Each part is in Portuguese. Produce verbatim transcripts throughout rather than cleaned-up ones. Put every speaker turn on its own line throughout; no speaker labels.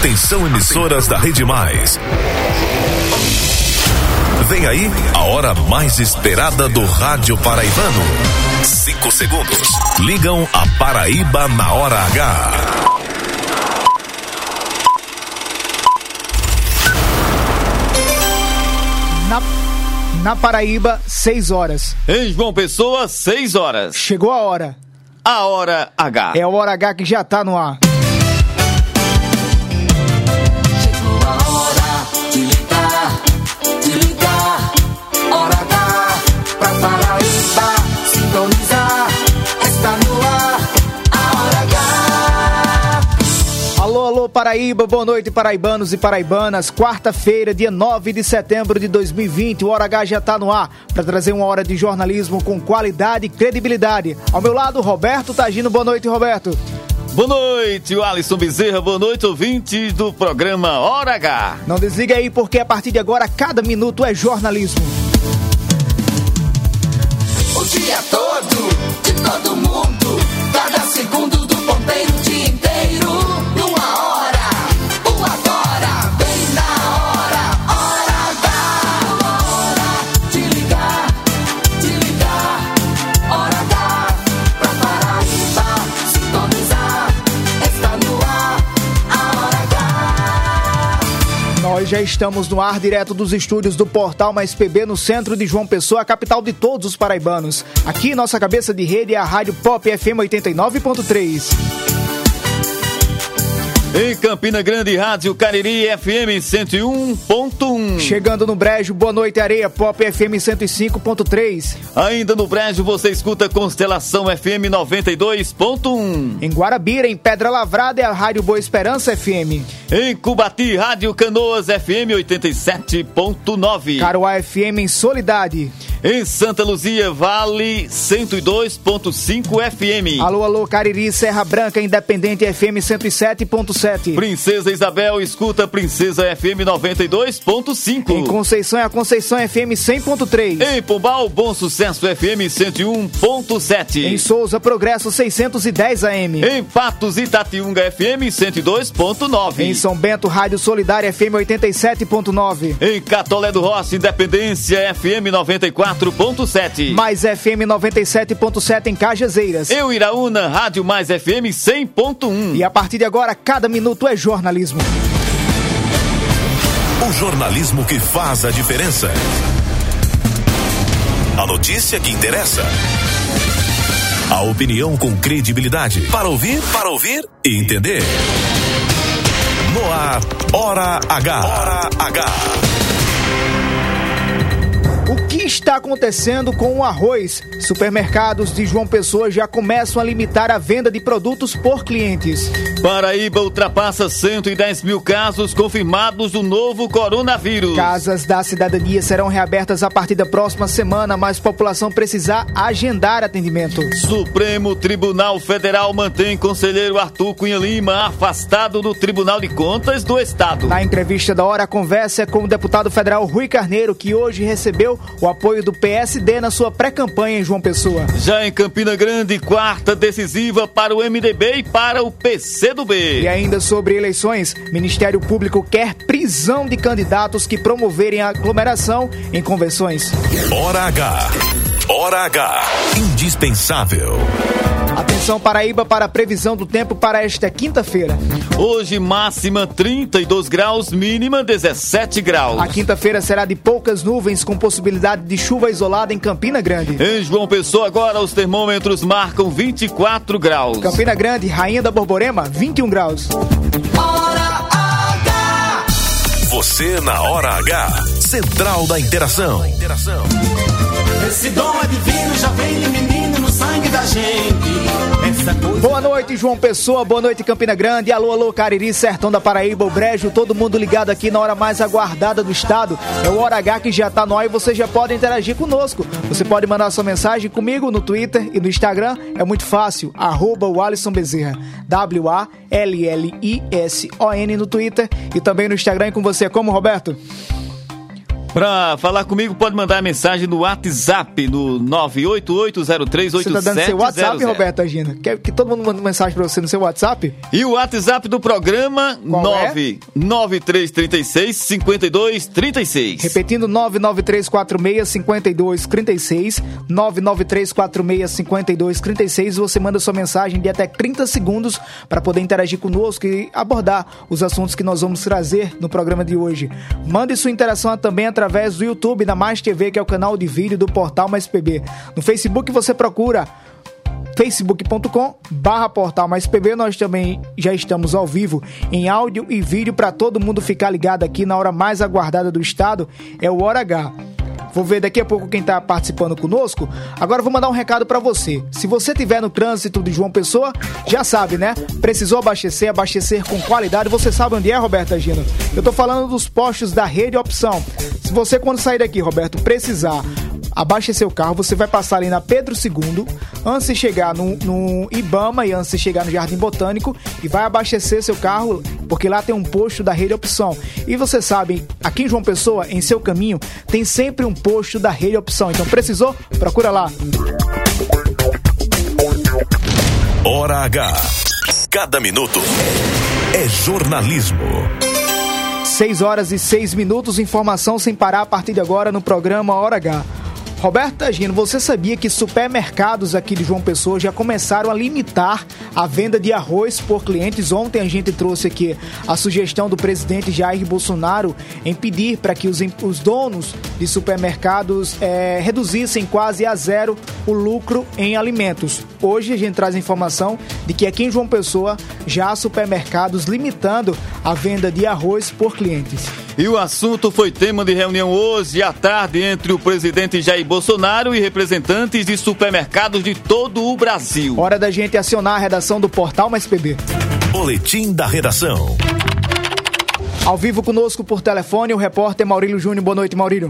Atenção, emissoras da Rede Mais. Vem aí a hora mais esperada do rádio paraibano. Cinco segundos. Ligam a Paraíba na hora H.
Na, na Paraíba, seis horas.
Em João Pessoa, seis horas.
Chegou a hora.
A hora H.
É a hora H que já tá no ar.
Chegou a hora de ligar, de ligar. Hora H pra Paraíba sintonizar. Está no ar, a hora H.
Alô, alô, Paraíba, boa noite, paraibanos e paraibanas. Quarta-feira, dia nove de setembro de dois mil e vinte, o Hora H já tá no ar para trazer uma hora de jornalismo com qualidade e credibilidade. Ao meu lado, Roberto Tagino. Boa noite, Roberto.
Boa noite, o Alisson Bezerra. Boa noite, ouvintes do programa Hora H.
Não desliga aí, porque a partir de agora, cada minuto é jornalismo.
O dia todo, de todo mundo, cada segundo do ponteiro, o dia inteiro, numa hora, o agora, bem na hora, hora H, hora de ligar, de ligar, hora H, pra Paraíba sintonizar, está no ar, a hora H.
Nós já estamos no ar direto dos estúdios do Portal Mais P B no centro de João Pessoa, a capital de todos os paraibanos. Aqui, nossa cabeça de rede é a Rádio Pop F M oitenta e nove ponto três.
Em Campina Grande, Rádio Cariri F M cento e um ponto um.
Chegando no Brejo, boa noite, Areia, Pop F M cento e cinco ponto três.
Ainda no Brejo, você escuta Constelação F M noventa e dois ponto um.
Em Guarabira, em Pedra Lavrada, é a Rádio Boa Esperança F M.
Em Cubati, Rádio Canoas F M oitenta e sete ponto nove.
Caruá F M em Soledade.
Em Santa Luzia, Vale cento e dois ponto cinco F M.
Alô, alô, Cariri, Serra Branca, Independente F M cento e sete ponto sete.
Princesa Isabel, escuta Princesa F M noventa e dois ponto cinco.
Em Conceição é a Conceição F M cem ponto três.
Em Pombal, Bom Sucesso F M cento e um ponto sete.
Em Souza, Progresso seiscentos e dez A M.
Em Patos, Itatiunga F M cento e dois ponto nove.
Em São Bento, Rádio Solidária F M oitenta e sete ponto nove.
Em Catolé do Rossi, Independência F M noventa e quatro ponto sete.
Mais F M noventa e sete ponto sete em Cajazeiras.
Em Iraúna, Rádio Mais F M cem ponto um.
E a partir de agora, cada minuto é jornalismo.
O jornalismo que faz a diferença. A notícia que interessa. A opinião com credibilidade. Para ouvir, para ouvir e entender. No ar, Hora H. Hora H.
O que está acontecendo com o arroz? Supermercados de João Pessoa já começam a limitar a venda de produtos por clientes.
Paraíba ultrapassa cento e dez mil casos confirmados do novo coronavírus.
Casas da cidadania serão reabertas a partir da próxima semana, mas a população precisar agendar atendimento.
Supremo Tribunal Federal mantém conselheiro Arthur Cunha Lima afastado do Tribunal de Contas do Estado.
Na entrevista da hora, a conversa é com o deputado federal Rui Carneiro, que hoje recebeu o apoio do P S D na sua pré-campanha em João Pessoa.
Já em Campina Grande, quarta decisiva para o M D B e para o P C do B.
E ainda sobre eleições, Ministério Público quer prisão de candidatos que promoverem a aglomeração em convenções.
Hora H. Hora H. Indispensável.
Atenção, Paraíba, para a previsão do tempo para esta quinta-feira.
Hoje, máxima trinta e dois graus, mínima dezessete graus.
A quinta-feira será de poucas nuvens, com possibilidade de chuva isolada em Campina Grande.
Em João Pessoa, agora, os termômetros marcam vinte e quatro graus.
Campina Grande, Rainha da Borborema, vinte e um graus.
Hora H.
Você na Hora H. Central da Interação.
Esse dom é divino, já vem de menino no sangue da gente. Essa coisa...
Boa noite, João Pessoa, boa noite, Campina Grande, alô, alô, Cariri, Sertão da Paraíba, o Brejo, todo mundo ligado aqui na hora mais aguardada do estado. É o Hora H que já tá no ar e você já pode interagir conosco. Você pode mandar sua mensagem comigo no Twitter e no Instagram, é muito fácil, arroba o Alisson Bezerra, W A L L I S O N no Twitter e também no Instagram. E com você, como, Roberto?
Para falar comigo, pode mandar mensagem no WhatsApp, no nove oito oito zero três oito sete zero zero.
Você tá dando seu WhatsApp, Roberto Agina? Quer que todo mundo mande mensagem para você no seu WhatsApp?
E o WhatsApp do programa, nove nove três três seis, cinco dois três seis.
Repetindo, nove nove três quatro seis, cinco dois três seis, nove nove três quatro seis, cinco dois três seis. Você manda sua mensagem de até trinta segundos para poder interagir conosco e abordar os assuntos que nós vamos trazer no programa de hoje. Mande sua interação também através do YouTube da Mais T V, que é o canal de vídeo do Portal Mais P B. No Facebook você procura facebook ponto com barra portal mais P B. Nós também já estamos ao vivo em áudio e vídeo para todo mundo ficar ligado aqui na hora mais aguardada do estado, é o Hora H. Vou ver daqui a pouco quem está participando conosco. Agora vou mandar um recado para você. Se você estiver no trânsito de João Pessoa, já sabe, né? Precisou abastecer, abastecer com qualidade. Você sabe onde é, Roberto Agino? Eu tô falando dos postos da Rede Opção. Se você, quando sair daqui, Roberto, precisar abastecer o carro, você vai passar ali na Pedro segundo, antes de chegar no, no Ibama e antes de chegar no Jardim Botânico, e vai abastecer seu carro, porque lá tem um posto da Rede Opção. E você sabe, aqui em João Pessoa, em seu caminho, tem sempre um posto da Rede Opção. Então precisou? Procura lá.
Hora H. Cada minuto é jornalismo.
seis horas e seis minutos, informação sem parar a partir de agora no programa Hora H. Roberto Agino, você sabia que supermercados aqui de João Pessoa já começaram a limitar a venda de arroz por clientes? Ontem a gente trouxe aqui a sugestão do presidente Jair Bolsonaro em pedir para que os, os donos de supermercados é, reduzissem quase a zero o lucro em alimentos. Hoje a gente traz a informação de que aqui em João Pessoa já há supermercados limitando a venda de arroz por clientes.
E o assunto foi tema de reunião hoje à tarde entre o presidente Jair Bolsonaro e representantes de supermercados de todo o Brasil.
Hora da gente acionar a redação do Portal Mais P B.
Boletim da redação.
Ao vivo conosco por telefone, o repórter Maurílio Júnior. Boa noite, Maurílio.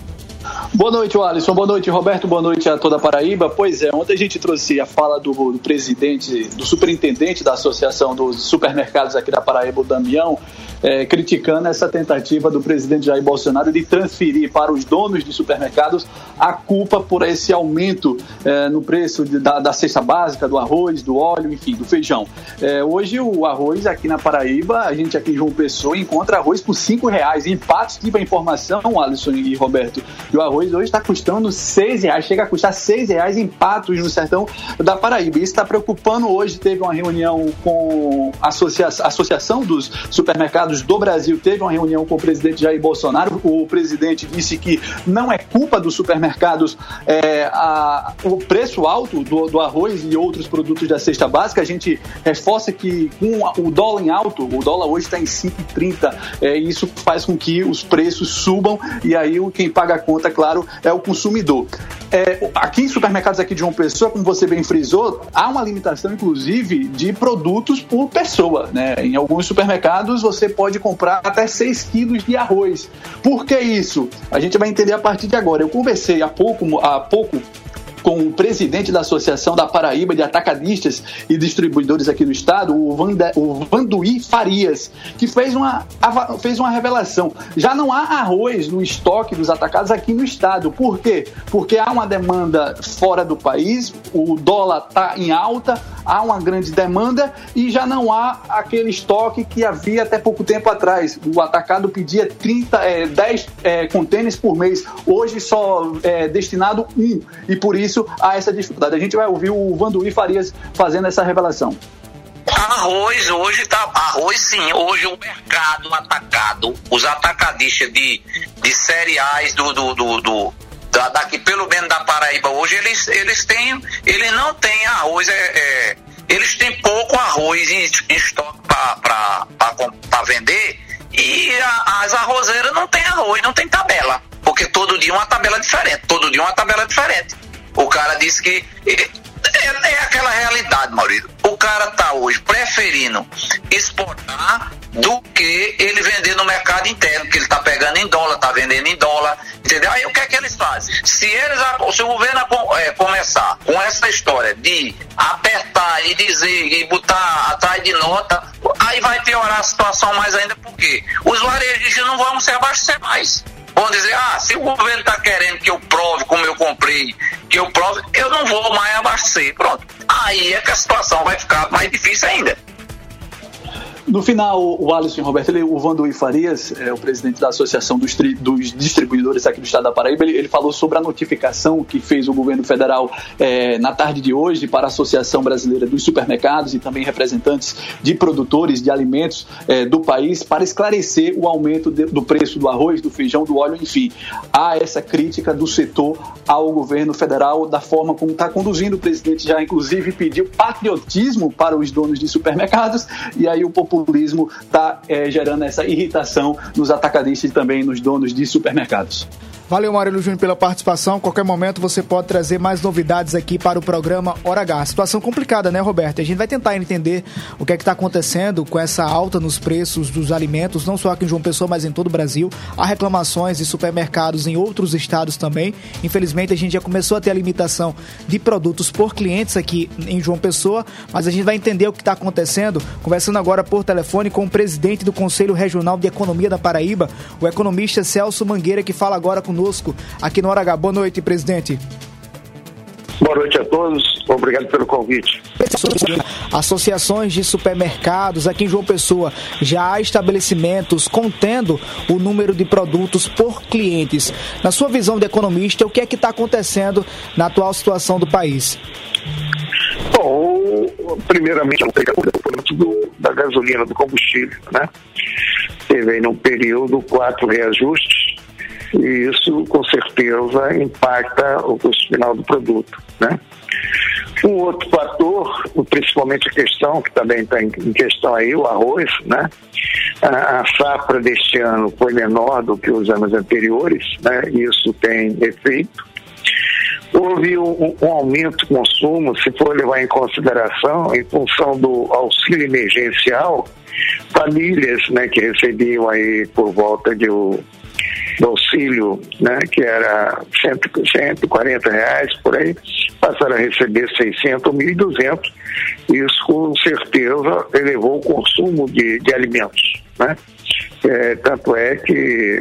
Boa noite, Alisson. Boa noite, Roberto. Boa noite a toda a Paraíba. Pois é, ontem a gente trouxe a fala do, do presidente, do superintendente da Associação dos Supermercados aqui da Paraíba, o Damião, é, criticando essa tentativa do presidente Jair Bolsonaro de transferir para os donos de supermercados a culpa por esse aumento é, no preço de, da, da cesta básica, do arroz, do óleo, enfim, do feijão. É, hoje o arroz aqui na Paraíba, a gente aqui em João Pessoa encontra arroz por cinco reais. Em Patos tive a informação, Alisson e Roberto, que o arroz hoje está custando seis reais, chega a custar seis reais em Patos, no sertão da Paraíba. Isso está preocupando. Hoje teve uma reunião com a Associa- Associação dos Supermercados do Brasil, teve uma reunião com o presidente Jair Bolsonaro. O presidente disse que não é culpa dos supermercados é, a, o preço alto do, do arroz e outros produtos da cesta básica. A gente reforça que com o dólar em alto, o dólar hoje está em cinco e trinta, é, e isso faz com que os preços subam, e aí quem paga a conta, claro, é o consumidor. É, aqui em supermercados aqui de João Pessoa, como você bem frisou, há uma limitação, inclusive, de produtos por pessoa, né? Em alguns supermercados você pode comprar até seis quilos de arroz. Por que isso? A gente vai entender a partir de agora. Eu conversei há pouco, há pouco com o presidente da Associação da Paraíba de Atacadistas e Distribuidores aqui no estado, o, Vanda, o Vanduí Farias, que fez uma, fez uma revelação. Já não há arroz no estoque dos atacados aqui no estado. Por quê? Porque há uma demanda fora do país, o dólar está em alta, há uma grande demanda e já não há aquele estoque que havia até pouco tempo atrás. O atacado pedia trinta, é, dez é, contêineres por mês, hoje só é destinado um, e por isso há essa dificuldade. A gente vai ouvir o Vanduí Farias fazendo essa revelação.
Arroz hoje tá. Arroz sim, hoje o mercado atacado, os atacadistas de, de cereais do, do, do, do da, daqui, pelo menos da Paraíba, hoje eles, eles têm. Eles não têm arroz, é, é, eles têm pouco arroz em, em estoque para vender, e a, as arrozeiras não têm arroz, não tem tabela. Porque todo dia uma tabela diferente, todo dia uma tabela diferente. O cara disse que é, é aquela realidade, Maurício. O cara tá hoje preferindo exportar do que ele vender no mercado interno, que ele tá pegando em dólar, tá vendendo em dólar, entendeu? Aí o que é que eles fazem? Se eles, se o governo é, começar com essa história de apertar e dizer e botar atrás de nota, aí vai piorar a situação mais ainda, porque os varejistas não vão se abastecer mais. vão dizer, ah, se o governo está querendo que eu prove como eu comprei, que eu prove, eu não vou mais abastecer. Pronto. Aí é que a situação vai ficar mais difícil ainda.
No final, o Alisson Roberto, ele, o Vanduí Farias, é, o presidente da Associação dos, tri, dos Distribuidores aqui do Estado da Paraíba, ele, ele falou sobre a notificação que fez o governo federal é, na tarde de hoje para a Associação Brasileira dos Supermercados e também representantes de produtores de alimentos é, do país para esclarecer o aumento de, do preço do arroz, do feijão, do óleo, enfim. Há essa crítica do setor ao governo federal da forma como está conduzindo. O presidente já, inclusive, pediu patriotismo para os donos de supermercados e aí o populismo populismo está é, gerando essa irritação nos atacadistas e também nos donos de supermercados.
Valeu, Maurílio Júnior, pela participação. Qualquer momento você pode trazer mais novidades aqui para o programa Hora H. Situação complicada, né, Roberto? A gente vai tentar entender o que é que está acontecendo com essa alta nos preços dos alimentos, não só aqui em João Pessoa, mas em todo o Brasil. Há reclamações de supermercados em outros estados também. Infelizmente, a gente já começou a ter a limitação de produtos por clientes aqui em João Pessoa, mas a gente vai entender o que está acontecendo, conversando agora por telefone com o presidente do Conselho Regional de Economia da Paraíba, o economista Celso Mangueira, que fala agora com conosco aqui no Hora H. Boa noite, presidente.
Boa noite a todos, obrigado pelo convite.
Associações de supermercados aqui em João Pessoa, já há estabelecimentos contendo o número de produtos por clientes. Na sua visão de economista, o que é que está acontecendo na atual situação do país?
Bom, primeiramente, o preço da gasolina, do combustível, né? Teve aí num período quatro reajustes, e isso com certeza impacta o custo final do produto, né? Um outro fator, principalmente a questão que também está em questão aí, o arroz, né? A, a safra deste ano foi menor do que os anos anteriores, né? Isso tem efeito. Houve um, um aumento do consumo, se for levar em consideração, em função do auxílio emergencial, famílias, né, que recebiam aí por volta de o do auxílio, né, que era cento, cento e quarenta reais por aí, passaram a receber seiscentos, mil e duzentos. Isso com certeza elevou o consumo de, de alimentos, né? É, tanto é que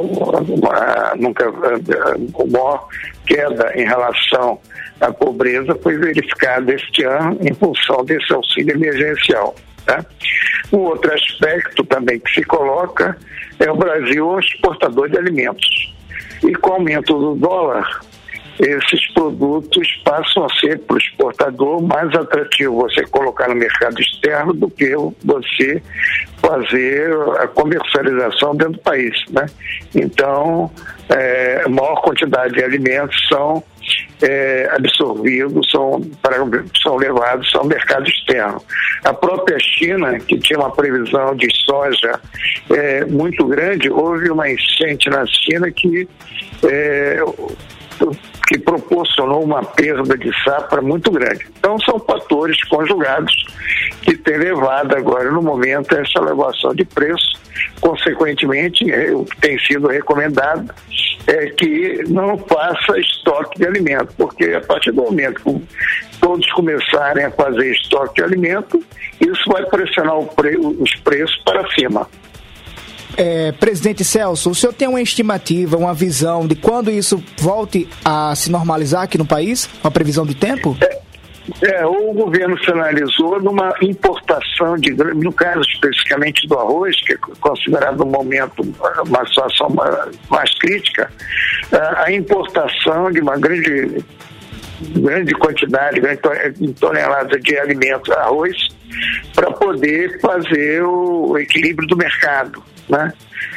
uma, nunca, a maior queda em relação à pobreza foi verificada este ano em função desse auxílio emergencial, tá? Um outro aspecto também que se coloca é o Brasil um exportador de alimentos. E com o aumento do dólar, esses produtos passam a ser para o exportador mais atrativo você colocar no mercado externo do que você fazer a comercialização dentro do país, né? Então, é, a maior quantidade de alimentos são É, absorvidos, são, para, são levados ao mercado externo. A própria China, que tinha uma previsão de soja é, muito grande, houve uma enchente na China que, é, que proporcionou uma perda de safra muito grande. Então são fatores conjugados que têm levado agora no momento a essa elevação de preço. Consequentemente, o que tem sido recomendado é que não faça estoque de alimento, porque a partir do momento que todos começarem a fazer estoque de alimento, isso vai pressionar o pre- os preços para cima.
É, presidente Celso, o senhor tem uma estimativa, uma visão de quando isso volte a se normalizar aqui no país? Uma previsão de tempo?
É. É, o governo sinalizou numa importação, de, no caso especificamente do arroz, que é considerado um momento, uma situação mais crítica, a importação de uma grande, grande quantidade, grande tonelada de alimentos, arroz, para poder fazer o equilíbrio do mercado, né?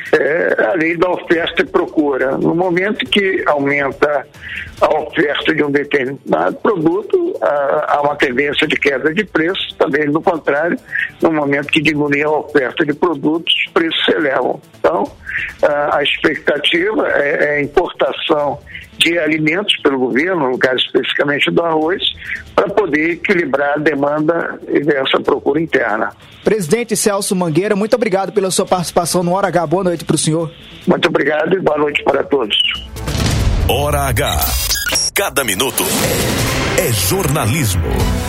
É a lei da oferta e procura. No momento que aumenta a oferta de um determinado produto, há uma tendência de queda de preço. Também, no contrário, no momento que diminui a oferta de produtos, os preços se elevam. Então, a expectativa é a importação de alimentos pelo governo, no caso especificamente do arroz, para poder equilibrar a demanda e essa procura interna.
Presidente Celso Mangueira, muito obrigado pela sua participação no Hora H. Boa noite para o senhor.
Muito obrigado e boa noite para todos.
Hora H. Cada minuto é jornalismo.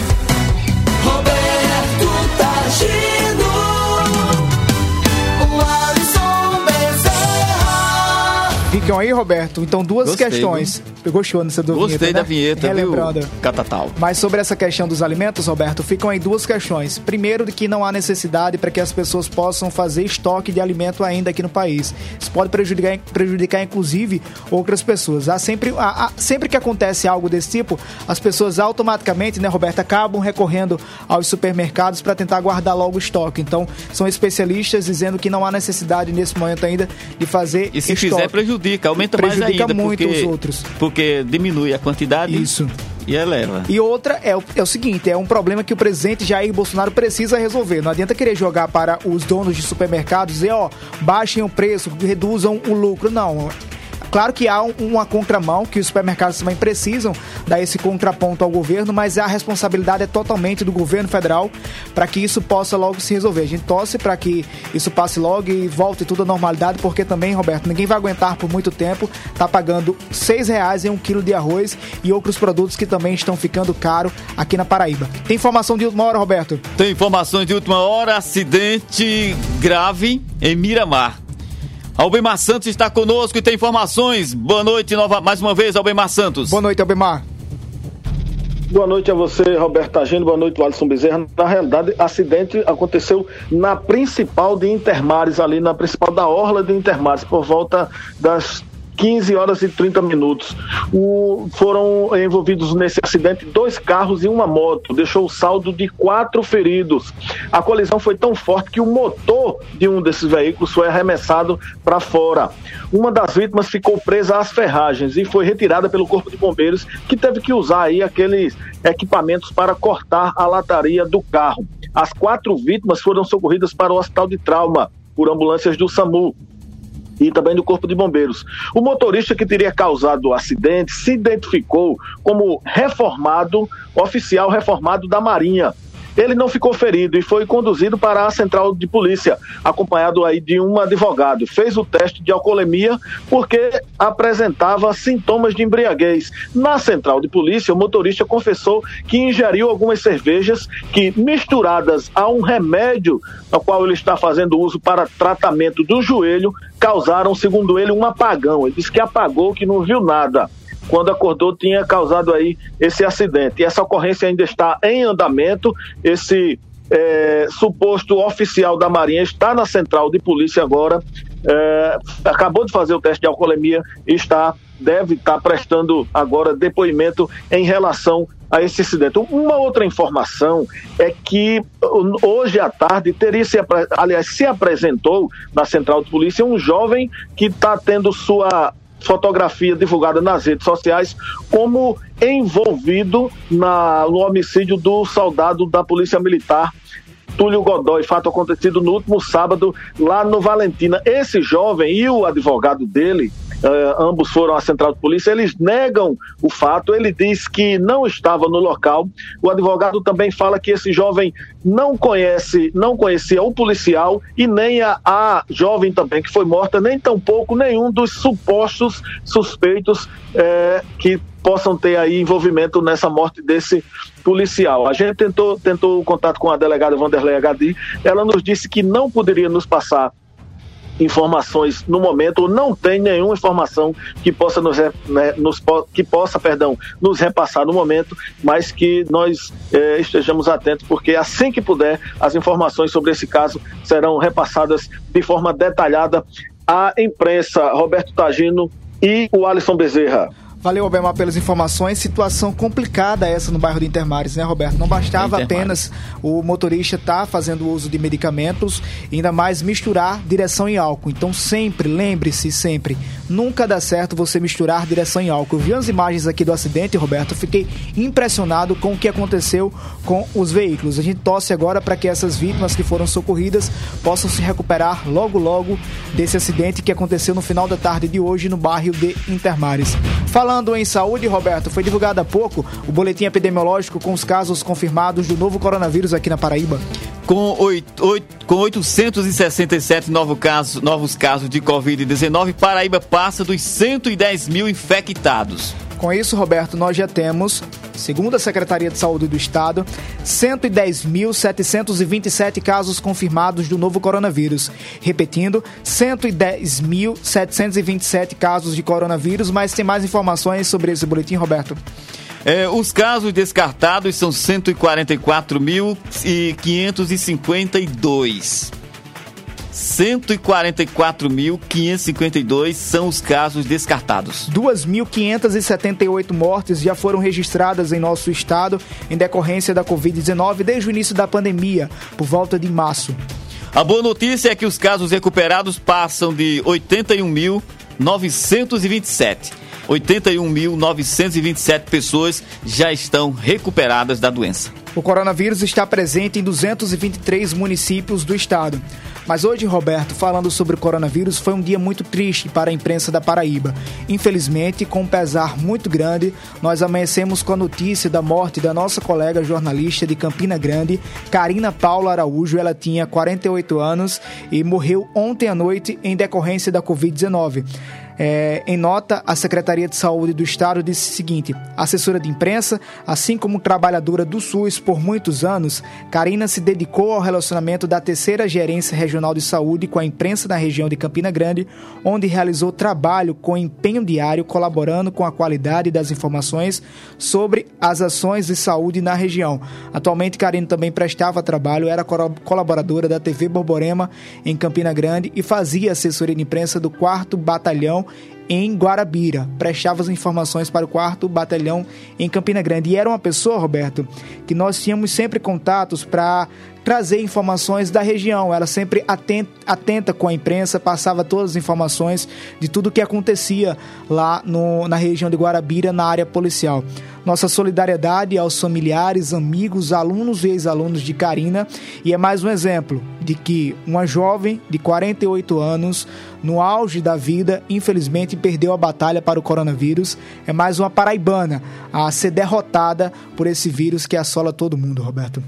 Roberto Tagino, o Alisson Bezerra.
Ficam aí, Roberto? Então, duas
Gostei,
questões. Viu? Gostou nessa do
Gostei
vinheta,
da
né?
vinheta,
Relembrando.
viu, Catatal?
Mas sobre essa questão dos alimentos, Roberto, ficam aí duas questões. Primeiro, de que não há necessidade para que as pessoas possam fazer estoque de alimento ainda aqui no país. Isso pode prejudicar, prejudicar inclusive, outras pessoas. Há sempre, há, há, sempre que acontece algo desse tipo, as pessoas automaticamente, né, Roberto, acabam recorrendo aos supermercados para tentar guardar logo o estoque. Então, são especialistas dizendo que não há necessidade nesse momento ainda de fazer
E se
estoque.
fizer, prejudica, aumenta
prejudica
mais ainda.
muito
porque,
os outros.
Porque diminui a quantidade.
Isso.
E eleva.
E outra é o, é o seguinte, é um problema que o presidente Jair Bolsonaro precisa resolver. Não adianta querer jogar para os donos de supermercados e dizer, ó, baixem o preço, reduzam o lucro. Não. Claro que há uma contramão, que os supermercados também precisam dar esse contraponto ao governo, mas a responsabilidade é totalmente do governo federal para que isso possa logo se resolver. A gente torce para que isso passe logo e volte tudo à normalidade, porque também, Roberto, ninguém vai aguentar por muito tempo, tá pagando seis reais em um quilo de arroz e outros produtos que também estão ficando caro aqui na Paraíba. Tem informação de última hora, Roberto?
Tem informações de última hora, acidente grave em Miramar. Albemar Santos está conosco e tem informações. Boa noite, nova, mais uma vez, Albemar Santos.
Boa noite, Albemar.
Boa noite a você, Roberto Tagino. Boa noite, Alisson Bezerra. Na realidade, acidente aconteceu na principal de Intermares, ali na principal da orla de Intermares, por volta das quinze horas e trinta minutos. O, foram envolvidos nesse acidente dois carros e uma moto. Deixou o saldo de quatro feridos. A colisão foi tão forte que o motor de um desses veículos foi arremessado para fora. Uma das vítimas ficou presa às ferragens e foi retirada pelo Corpo de Bombeiros, que teve que usar aí aqueles equipamentos para cortar a lataria do carro. As quatro vítimas foram socorridas para o Hospital de Trauma por ambulâncias do SAMU e também do Corpo de Bombeiros. O motorista que teria causado o acidente se identificou como reformado, oficial reformado da Marinha. Ele não ficou ferido e foi conduzido para a central de polícia, acompanhado aí de um advogado. Fez o teste de alcoolemia porque apresentava sintomas de embriaguez. Na central de polícia, o motorista confessou que ingeriu algumas cervejas que, misturadas a um remédio, ao qual ele está fazendo uso para tratamento do joelho, causaram, segundo ele, um apagão. Ele disse que apagou, que não viu nada. Quando acordou, tinha causado aí esse acidente. E essa ocorrência ainda está em andamento. Esse é, suposto oficial da Marinha está na central de polícia agora. É, acabou de fazer o teste de alcoolemia e está, deve estar prestando agora depoimento em relação a esse acidente. Uma outra informação é que hoje à tarde teria se, aliás, se apresentou na central de polícia um jovem que está tendo sua fotografia divulgada nas redes sociais como envolvido na, no homicídio do soldado da Polícia Militar Túlio Godoy, fato acontecido no último sábado lá no Valentina. Esse jovem e o advogado dele, Uh, ambos foram à central de polícia, eles negam o fato, ele diz que não estava no local. O advogado também fala que esse jovem não conhece, não conhecia o policial e nem a, a jovem também que foi morta, nem tampouco nenhum dos supostos suspeitos eh, que possam ter aí envolvimento nessa morte desse policial. A gente tentou, tentou o contato com a delegada Vanderlei Agadi, ela nos disse que não poderia nos passar informações no momento, ou não tem nenhuma informação que possa nos, né, nos que possa, perdão, nos repassar no momento, mas que nós eh, estejamos atentos, porque assim que puder, as informações sobre esse caso serão repassadas de forma detalhada à imprensa. Roberto Tagino e o Alisson Bezerra.
Valeu, Albemar, pelas informações. Situação complicada essa no bairro de Intermares, né, Roberto? Não bastava apenas o motorista estar tá fazendo uso de medicamentos, ainda mais misturar direção e álcool. Então sempre, lembre-se sempre, nunca dá certo você misturar direção e álcool. Eu vi as imagens aqui do acidente, Roberto, fiquei impressionado com o que aconteceu com os veículos. A gente torce agora para que essas vítimas que foram socorridas possam se recuperar logo, logo desse acidente que aconteceu no final da tarde de hoje no bairro de Intermares. Falando em saúde, Roberto, foi divulgado há pouco o boletim epidemiológico com os casos confirmados do novo coronavírus aqui na Paraíba.
Com, oito, oito, com oitocentos e sessenta e sete novos casos, novos casos de covid dezenove, Paraíba passa dos cento e dez mil infectados.
Com isso, Roberto, nós já temos, segundo a Secretaria de Saúde do Estado, cento e dez mil setecentos e vinte e sete casos confirmados do novo coronavírus. Repetindo, cento e dez mil setecentos e vinte e sete casos de coronavírus, mas tem mais informações sobre esse boletim, Roberto?
É, os casos descartados são cento e quarenta e quatro mil quinhentos e cinquenta e dois. cento e quarenta e quatro mil quinhentos e cinquenta e dois são os casos descartados.
duas mil quinhentas e setenta e oito mortes já foram registradas em nosso estado em decorrência da covid dezenove desde o início da pandemia, por volta de março.
A boa notícia é que os casos recuperados passam de oitenta e um mil novecentos e vinte e sete. oitenta e um mil novecentos e vinte e sete pessoas já estão recuperadas da doença.
O coronavírus está presente em duzentos e vinte e três municípios do estado. Mas hoje, Roberto, falando sobre o coronavírus, foi um dia muito triste para a imprensa da Paraíba. Infelizmente, com um pesar muito grande, nós amanhecemos com a notícia da morte da nossa colega jornalista de Campina Grande, Karina Paula Araújo. Ela tinha quarenta e oito anos e morreu ontem à noite em decorrência da covid dezenove. É, em nota, a Secretaria de Saúde do Estado disse o seguinte: assessora de imprensa, assim como trabalhadora do SUS por muitos anos, Karina se dedicou ao relacionamento da terceira Gerência Regional de Saúde com a imprensa da região de Campina Grande, onde realizou trabalho com empenho diário, colaborando com a qualidade das informações sobre as ações de saúde na região. Atualmente, Karina também prestava trabalho, era colaboradora da T V Borborema em Campina Grande e fazia assessoria de imprensa do quarto Batalhão em Guarabira, prestava as informações para o quarto Batalhão em Campina Grande. E era uma pessoa, Roberto, que nós tínhamos sempre contatos para trazer informações da região. Ela sempre atenta, atenta com a imprensa, passava todas as informações de tudo o que acontecia lá no, na região de Guarabira, na área policial. Nossa solidariedade aos familiares, amigos, alunos e ex-alunos de Karina. E é mais um exemplo de que uma jovem de quarenta e oito anos, no auge da vida, infelizmente perdeu a batalha para o coronavírus. É mais uma paraibana a ser derrotada por esse vírus que assola todo mundo, Roberto.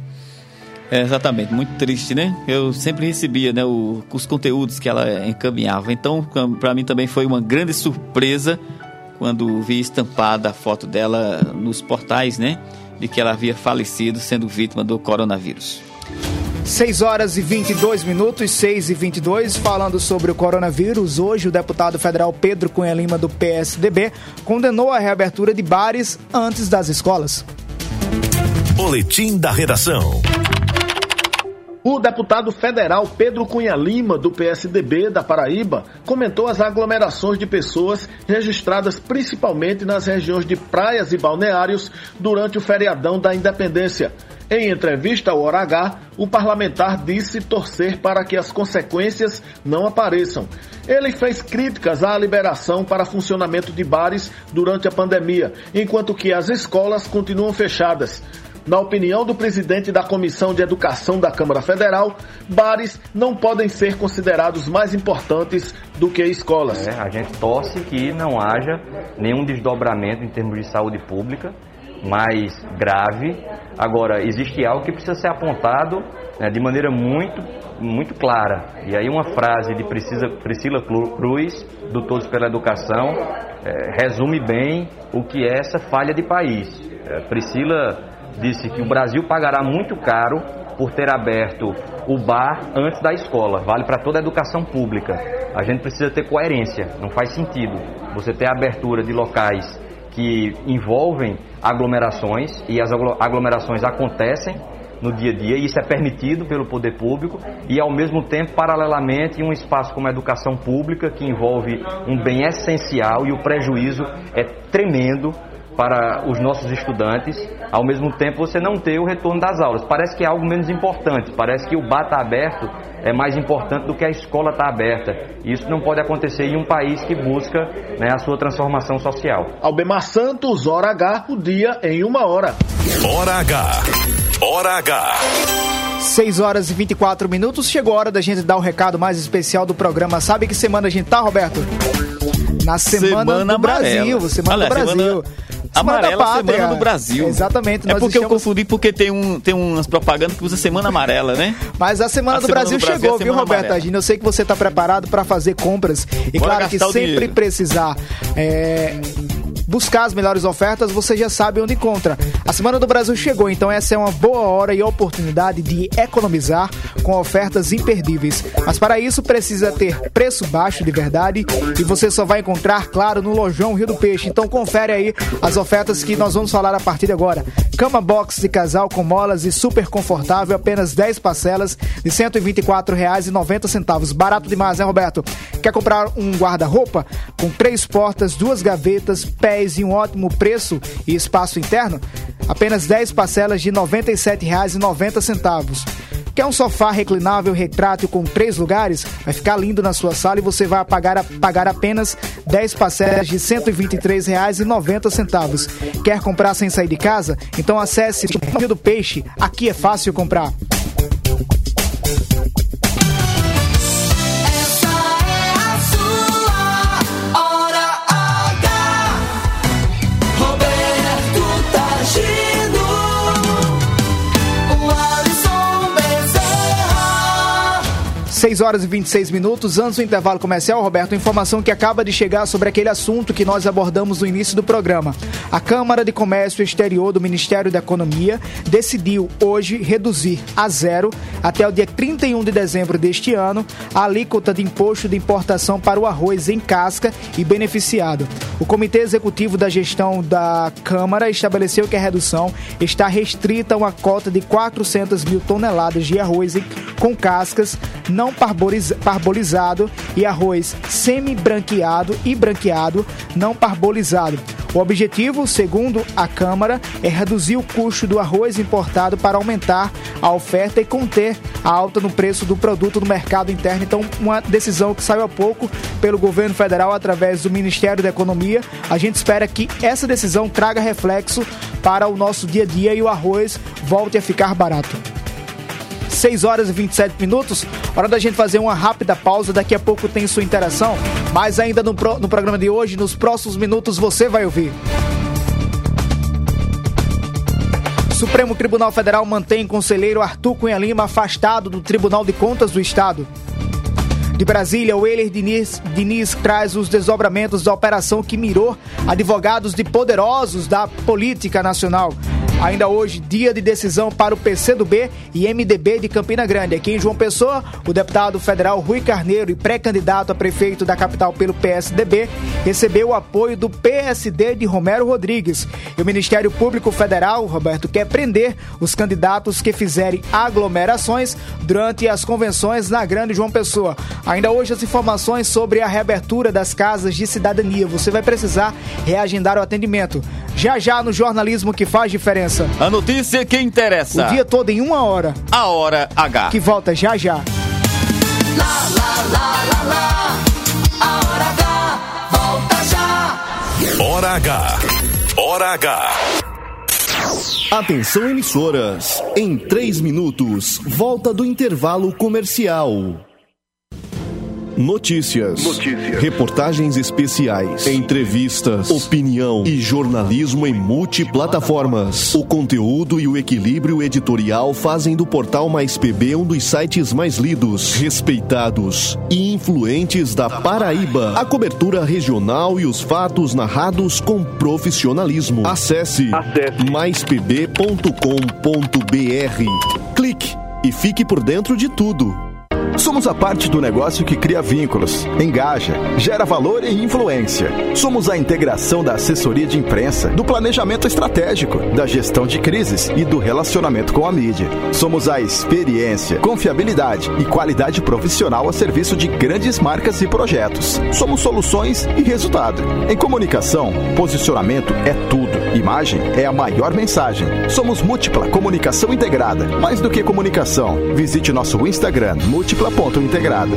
É, exatamente, muito triste, né? Eu sempre recebia, né, o, os conteúdos que ela encaminhava. Então, para mim também foi uma grande surpresa quando vi estampada a foto dela nos portais, né? De que ela havia falecido sendo vítima do coronavírus.
seis horas e vinte e dois minutos, seis e vinte e dois, falando sobre o coronavírus. Hoje o deputado federal Pedro Cunha Lima, do P S D B, condenou a reabertura de bares antes das escolas.
Boletim da Redação.
O deputado federal Pedro Cunha Lima, do P S D B da Paraíba, comentou as aglomerações de pessoas registradas principalmente nas regiões de praias e balneários durante o feriadão da Independência. Em entrevista ao Hora H, o parlamentar disse torcer para que as consequências não apareçam. Ele fez críticas à liberação para funcionamento de bares durante a pandemia, enquanto que as escolas continuam fechadas. Na opinião do presidente da Comissão de Educação da Câmara Federal, bares não podem ser considerados mais importantes do que escolas.
É, a gente torce que não haja nenhum desdobramento em termos de saúde pública mais grave. Agora, existe algo que precisa ser apontado, né, de maneira muito, muito clara. E aí uma frase de Priscila Cruz, do Todos pela Educação, é, resume bem o que é essa falha de país. É, Priscila disse que o Brasil pagará muito caro por ter aberto o bar antes da escola. Vale para toda a educação pública. A gente precisa ter coerência. Não faz sentido você ter a abertura de locais que envolvem aglomerações, e as aglomerações acontecem no dia a dia, e isso é permitido pelo poder público, e ao mesmo tempo, paralelamente, um espaço como a educação pública, que envolve um bem essencial, e o prejuízo é tremendo para os nossos estudantes, ao mesmo tempo você não ter o retorno das aulas. Parece que é algo menos importante, parece que o bar está aberto é mais importante do que a escola está aberta. Isso não pode acontecer em um país que busca, né, a sua transformação social.
Albemar Santos, Hora H, o dia em uma hora.
Hora H. Hora H.
seis horas e vinte e quatro minutos, chegou a hora da gente dar o recado mais especial do programa. Sabe que semana a gente tá, Roberto? Na Semana, semana do Brasil.
Amarela.
Semana
Olha,
do Brasil.
Semana...
Semana
Amarela,
da Pátria.
Semana do Brasil.
Exatamente.
É
nós
porque
estamos...
eu confundi, porque tem, um, tem umas propagandas que usa Semana Amarela, né?
Mas a Semana,
a
do,
semana
Brasil
do Brasil
chegou,
é
viu, Roberto
amarela.
Agino? Eu sei que você está preparado para fazer compras. E
Bora
claro que
gastar o
sempre
dinheiro.
precisar... É... buscar as melhores ofertas, você já sabe onde encontra. A Semana do Brasil chegou, então essa é uma boa hora e oportunidade de economizar com ofertas imperdíveis. Mas para isso precisa ter preço baixo de verdade e você só vai encontrar, claro, no Lojão Rio do Peixe. Então confere aí as ofertas que nós vamos falar a partir de agora. Cama box de casal com molas e super confortável, apenas dez parcelas de cento e vinte e quatro reais e noventa centavos. Barato demais, né, Roberto? Quer comprar um guarda-roupa com três portas, duas gavetas, pés e um ótimo preço e espaço interno? Apenas dez parcelas de noventa e sete reais e noventa centavos. Quer um sofá reclinável retrátil com três lugares? Vai ficar lindo na sua sala e você vai pagar, pagar apenas dez parcelas de cento e vinte e três reais e noventa centavos. Quer comprar sem sair de casa? Então acesse o Rio do Peixe. Aqui é fácil comprar. seis horas e vinte e seis minutos, antes do intervalo comercial, Roberto, informação que acaba de chegar sobre aquele assunto que nós abordamos no início do programa. A Câmara de Comércio Exterior do Ministério da Economia decidiu hoje reduzir a zero, até o dia trinta e um de dezembro deste ano, a alíquota de imposto de importação para o arroz em casca e beneficiado. O Comitê Executivo da Gestão da Câmara estabeleceu que a redução está restrita a uma cota de quatrocentas mil toneladas de arroz com cascas não parbolizado e arroz semi-branqueado e branqueado não parbolizado. O objetivo, segundo a Câmara, é reduzir o custo do arroz importado para aumentar a oferta e conter a alta no preço do produto no mercado interno. Então, uma decisão que saiu há pouco pelo governo federal através do Ministério da Economia. A gente espera que essa decisão traga reflexo para o nosso dia a dia e o arroz volte a ficar barato. seis horas e vinte e sete minutos, hora da gente fazer uma rápida pausa, daqui a pouco tem sua interação, mas ainda no, pro, no programa de hoje, nos próximos minutos você vai ouvir. Supremo Tribunal Federal mantém conselheiro Arthur Cunha Lima afastado do Tribunal de Contas do Estado. De Brasília, o Euler Diniz, Diniz traz os desdobramentos da operação que mirou advogados de poderosos da política nacional. Ainda hoje, dia de decisão para o P C do B e M D B de Campina Grande. Aqui em João Pessoa, o deputado federal Rui Carneiro e pré-candidato a prefeito da capital pelo P S D B recebeu o apoio do P S D de Romero Rodrigues. E o Ministério Público Federal, Roberto, quer prender os candidatos que fizerem aglomerações durante as convenções na Grande João Pessoa. Ainda hoje, as informações sobre a reabertura das casas de cidadania. Você vai precisar reagendar o atendimento. Já já no jornalismo que faz diferença.
A notícia que interessa.
O dia todo em uma hora.
A Hora H.
Que volta já já.
Lá, lá, lá, lá, lá. A Hora H. Volta já.
Hora H. Hora H. Atenção, emissoras. Em três minutos, volta do intervalo comercial. Notícias, Notícias, reportagens especiais, entrevistas, opinião e jornalismo em multiplataformas. O conteúdo e o equilíbrio editorial fazem do Portal Mais P B um dos sites mais lidos, respeitados e influentes da Paraíba. A cobertura regional e os fatos narrados com profissionalismo. Acesse, Acesse. mais p b ponto com ponto b r. Clique e fique por dentro de tudo.
Somos a parte do negócio que cria vínculos, engaja, gera valor e influência. Somos a integração da assessoria de imprensa, do planejamento estratégico, da gestão de crises e do relacionamento com a mídia. Somos a experiência, confiabilidade e qualidade profissional a serviço de grandes marcas e projetos. Somos soluções e resultado. Em comunicação, posicionamento é tudo. Imagem é a maior mensagem. Somos Múltipla Comunicação Integrada. Mais do que comunicação, visite nosso Instagram, múltipla ponto integrada.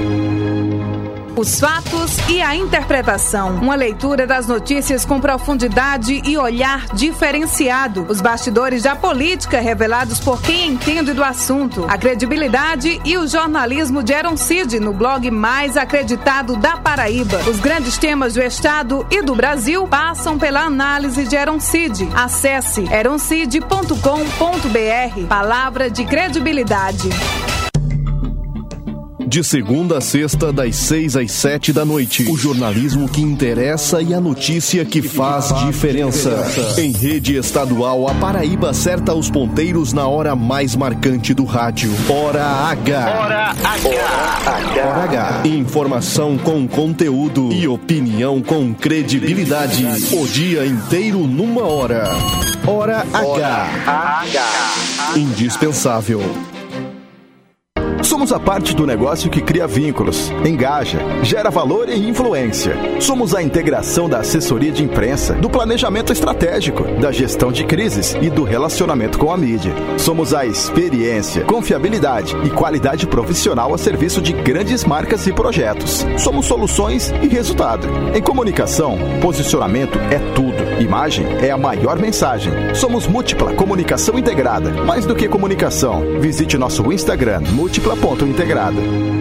Os fatos e a interpretação. Uma leitura das notícias com profundidade e olhar diferenciado. Os bastidores da política revelados por quem entende do assunto. A credibilidade e o jornalismo de Eron Cid no blog mais acreditado da Paraíba. Os grandes temas do Estado e do Brasil passam pela análise de Eron Cid. Acesse eron cid ponto com ponto b r. Palavra de credibilidade.
De segunda a sexta, das seis às sete da noite. O jornalismo que interessa e a notícia que faz diferença. Em rede estadual, a Paraíba acerta os ponteiros na hora mais marcante do rádio. Hora H. Hora H. Hora H. Informação com conteúdo e opinião com credibilidade. O dia inteiro numa hora. Hora H. Indispensável.
Somos a parte do negócio que cria vínculos, engaja, gera valor e influência. Somos a integração da assessoria de imprensa, do planejamento estratégico, da gestão de crises e do relacionamento com a mídia. Somos a experiência, confiabilidade e qualidade profissional a serviço de grandes marcas e projetos. Somos soluções e resultado. Em comunicação, posicionamento é tudo. Imagem é a maior mensagem. Somos Múltipla Comunicação Integrada. Mais do que comunicação, visite nosso Instagram, múltipla ponto integrada.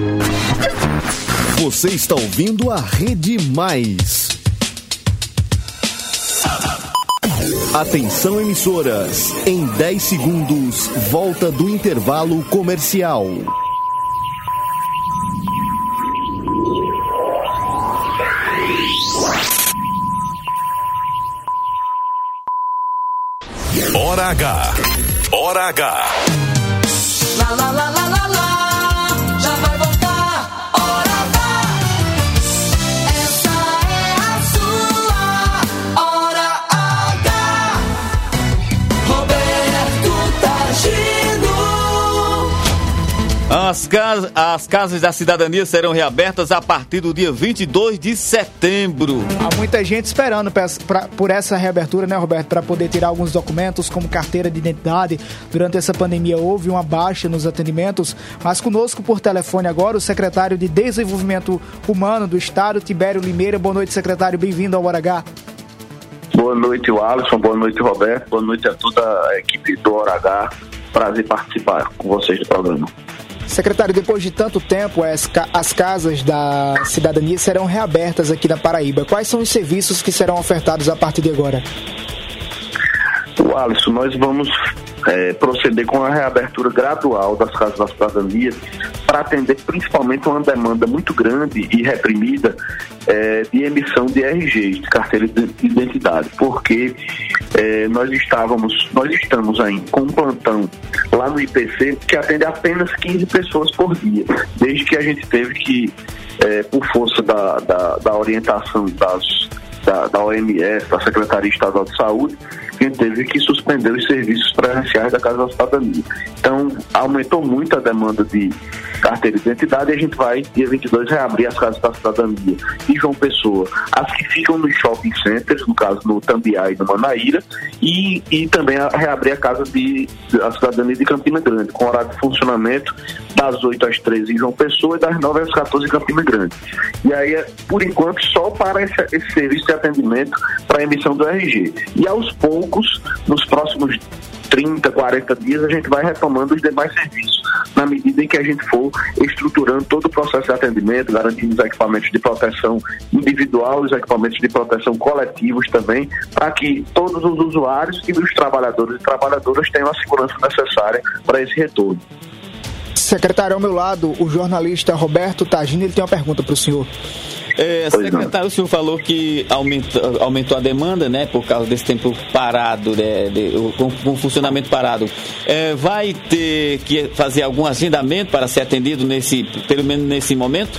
Você está ouvindo a Rede Mais. Atenção, emissoras. Em dez segundos, volta do intervalo comercial. Hora H. Hora H.
Lá, lá, lá, lá, lá, lá. Já vai voltar. Hora H. Essa é a sua Hora H. Roberto Tagino.
As, cas- as casas da cidadania serão reabertas a partir do dia vinte e dois de setembro.
Há muita gente esperando pra, pra, por essa reabertura, né, Roberto? Para poder tirar alguns documentos, como carteira de identidade. Durante essa pandemia houve uma baixa nos atendimentos, mas conosco por telefone agora o secretário de Desenvolvimento Humano do Estado, Tibério Limeira. Boa noite, secretário. Bem-vindo ao Hora H.
Boa noite, Alisson. Boa noite, Roberto. Boa noite a toda a equipe do Hora H. Prazer participar com vocês do programa.
Secretário, depois de tanto tempo, as, ca- as casas da cidadania serão reabertas aqui na Paraíba. Quais são os serviços que serão ofertados a partir de agora?
O Alisson, nós vamos é, proceder com a reabertura gradual das casas da cidadania para atender principalmente uma demanda muito grande e reprimida é, de emissão de R Gs, de carteira de identidade, porque é, nós estávamos, nós estamos ainda com um plantão lá no I P C que atende apenas quinze pessoas por dia, desde que a gente teve que, é, por força da, da, da orientação das, da, da O M S, da Secretaria Estadual de Saúde, a gente teve que suspender os serviços presenciais da Casa da Cidadania. Então, aumentou muito a demanda de carteira de identidade e a gente vai, dia vinte e dois, reabrir as Casas da Cidadania de João Pessoa, as que ficam nos shopping centers, no caso no Tambiá e no Manaíra, e, e também a, reabrir a Casa de a Cidadania de Campina Grande, com horário de funcionamento das oito às treze em João Pessoa e das nove às quatorze em Campina Grande. E aí, por enquanto, só para esse, esse serviço de atendimento para a emissão do R G. E aos poucos, nos próximos trinta, quarenta dias, a gente vai retomando os demais serviços, na medida em que a gente for estruturando todo o processo de atendimento, garantindo os equipamentos de proteção individual, os equipamentos de proteção coletivos também, para que todos os usuários e os trabalhadores e trabalhadoras tenham a segurança necessária para esse retorno.
Secretário, ao meu lado, o jornalista Roberto Tagino, ele tem uma pergunta para o senhor.
É, secretário, o senhor falou que aumentou, aumentou a demanda, né, por causa desse tempo parado, né, de, com, com funcionamento parado. É, vai ter que fazer algum agendamento para ser atendido, nesse, pelo menos nesse momento?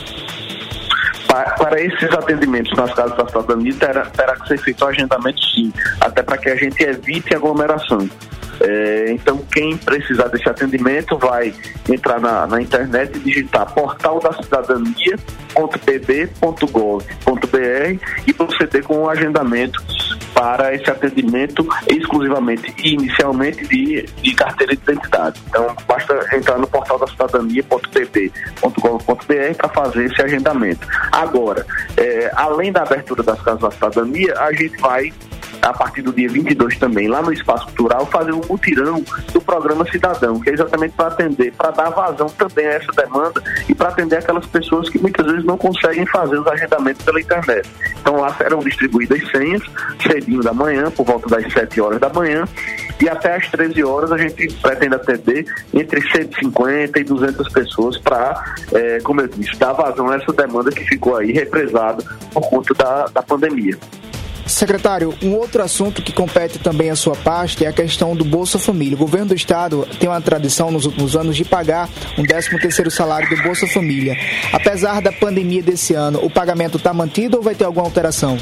Para, para esses atendimentos nas casas da cidadania, terá, terá que ser feito o agendamento, sim, até para que a gente evite aglomeração. É, então, quem precisar desse atendimento vai entrar na, na internet e digitar portal da cidadania ponto p b ponto gov ponto b r e proceder com o agendamento para esse atendimento exclusivamente e inicialmente de, de carteira de identidade. Então, basta entrar no portal da cidadania ponto p b ponto gov ponto b r para fazer esse agendamento. Agora, é, além da abertura das casas da cidadania, a gente vai a partir do dia vinte e dois também, lá no Espaço Cultural, fazer um mutirão do Programa Cidadão, que é exatamente para atender, para dar vazão também a essa demanda e para atender aquelas pessoas que muitas vezes não conseguem fazer os agendamentos pela internet. Então lá serão distribuídas senhas, cedinho da manhã, por volta das sete horas da manhã, e até às treze horas a gente pretende atender entre cento e cinquenta e duzentas pessoas para, é, como eu disse, dar vazão a essa demanda que ficou aí represada por conta da, da pandemia.
Secretário, um outro assunto que compete também à sua pasta é a questão do Bolsa Família. O governo do estado tem uma tradição nos últimos anos de pagar um décimo terceiro salário do Bolsa Família. Apesar da pandemia desse ano, o pagamento está mantido ou vai ter alguma alteração?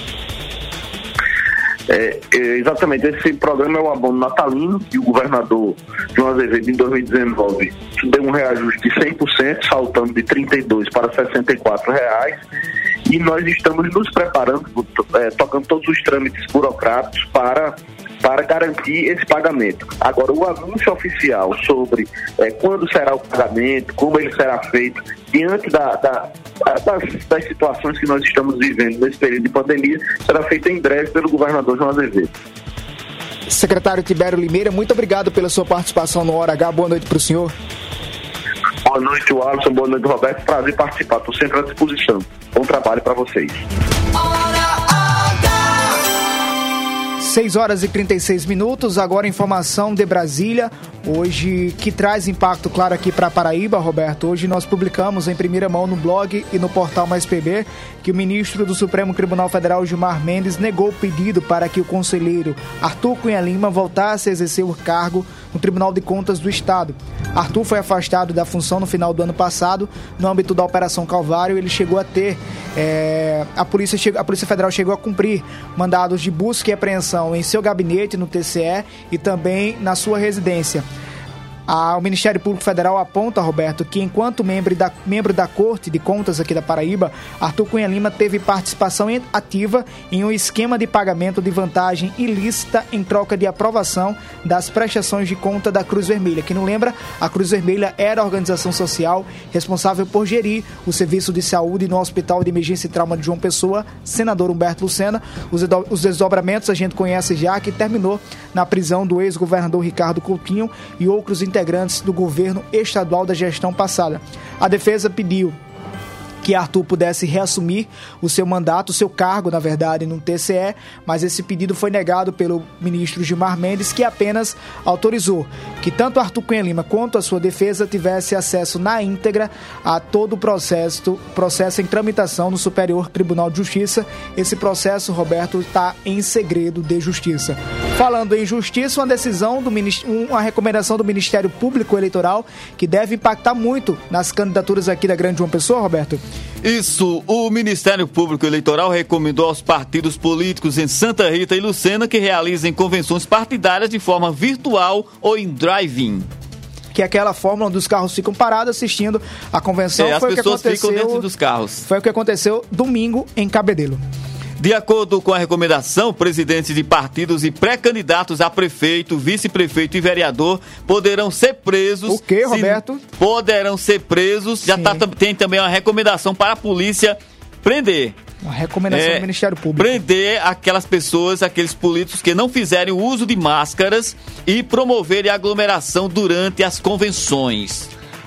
É, é, exatamente, esse programa é o abono natalino que o governador João Azevedo em dois mil e dezenove deu um reajuste de cem por cento, saltando de trinta e dois para sessenta e quatro reais. E nós estamos nos preparando, é, tocando todos os trâmites burocráticos para, para garantir esse pagamento. Agora, o anúncio oficial sobre é, quando será o pagamento, como ele será feito, diante da, da, das, das situações que nós estamos vivendo nesse período de pandemia, será feito em breve pelo governador João Azevedo.
Secretário Tibério Limeira, muito obrigado pela sua participação no Hora H. Boa noite para o senhor.
Boa noite, Alisson. Boa noite, Roberto. Prazer participar. Estou sempre à disposição. Bom trabalho para vocês.
seis horas e trinta e seis minutos, agora informação de Brasília, hoje que traz impacto claro aqui para Paraíba, Roberto. Hoje nós publicamos em primeira mão no blog e no portal Mais P B que o ministro do Supremo Tribunal Federal, Gilmar Mendes, negou o pedido para que o conselheiro Arthur Cunha Lima voltasse a exercer o cargo no Tribunal de Contas do Estado. Arthur foi afastado da função no final do ano passado, no âmbito da Operação Calvário. Ele chegou a ter, é, a, Polícia, a Polícia Federal chegou a cumprir mandados de busca e apreensão em seu gabinete no T C E e também na sua residência. Ah, o Ministério Público Federal aponta, Roberto, que enquanto membro da, membro da Corte de Contas aqui da Paraíba, Arthur Cunha Lima teve participação ativa em um esquema de pagamento de vantagem ilícita em troca de aprovação das prestações de conta da Cruz Vermelha. Quem não lembra, a Cruz Vermelha era a organização social responsável por gerir o serviço de saúde no Hospital de Emergência e Trauma de João Pessoa, senador Humberto Lucena. Os, os desdobramentos a gente conhece já, que terminou na prisão do ex-governador Ricardo Coutinho e outros integrantes do governo estadual da gestão passada. A defesa pediu que Arthur pudesse reassumir o seu mandato, o seu cargo, na verdade, no T C E, mas esse pedido foi negado pelo ministro Gilmar Mendes, que apenas autorizou que tanto Arthur Cunha Lima quanto a sua defesa tivesse acesso na íntegra a todo o processo, processo em tramitação no Superior Tribunal de Justiça. Esse processo, Roberto, está em segredo de justiça. Falando em justiça, uma decisão, do uma recomendação do Ministério Público Eleitoral que deve impactar muito nas candidaturas aqui da Grande João Pessoa, Roberto.
Isso, o Ministério Público Eleitoral recomendou aos partidos políticos em Santa Rita e Lucena que realizem convenções partidárias de forma virtual ou em drive-in.
Que é aquela fórmula onde os carros ficam parados assistindo a convenção.
É, as
foi
pessoas
o que aconteceu,
ficam dentro dos carros.
Foi o que aconteceu domingo em Cabedelo.
De acordo com a recomendação, presidentes de partidos e pré-candidatos a prefeito, vice-prefeito e vereador poderão ser presos.
O quê, Roberto?
Se, poderão ser presos. Sim. Já tá, tem também uma recomendação para a polícia prender.
Uma recomendação é, do Ministério Público.
Prender aquelas pessoas, aqueles políticos que não fizerem o uso de máscaras e promoverem aglomeração durante as convenções.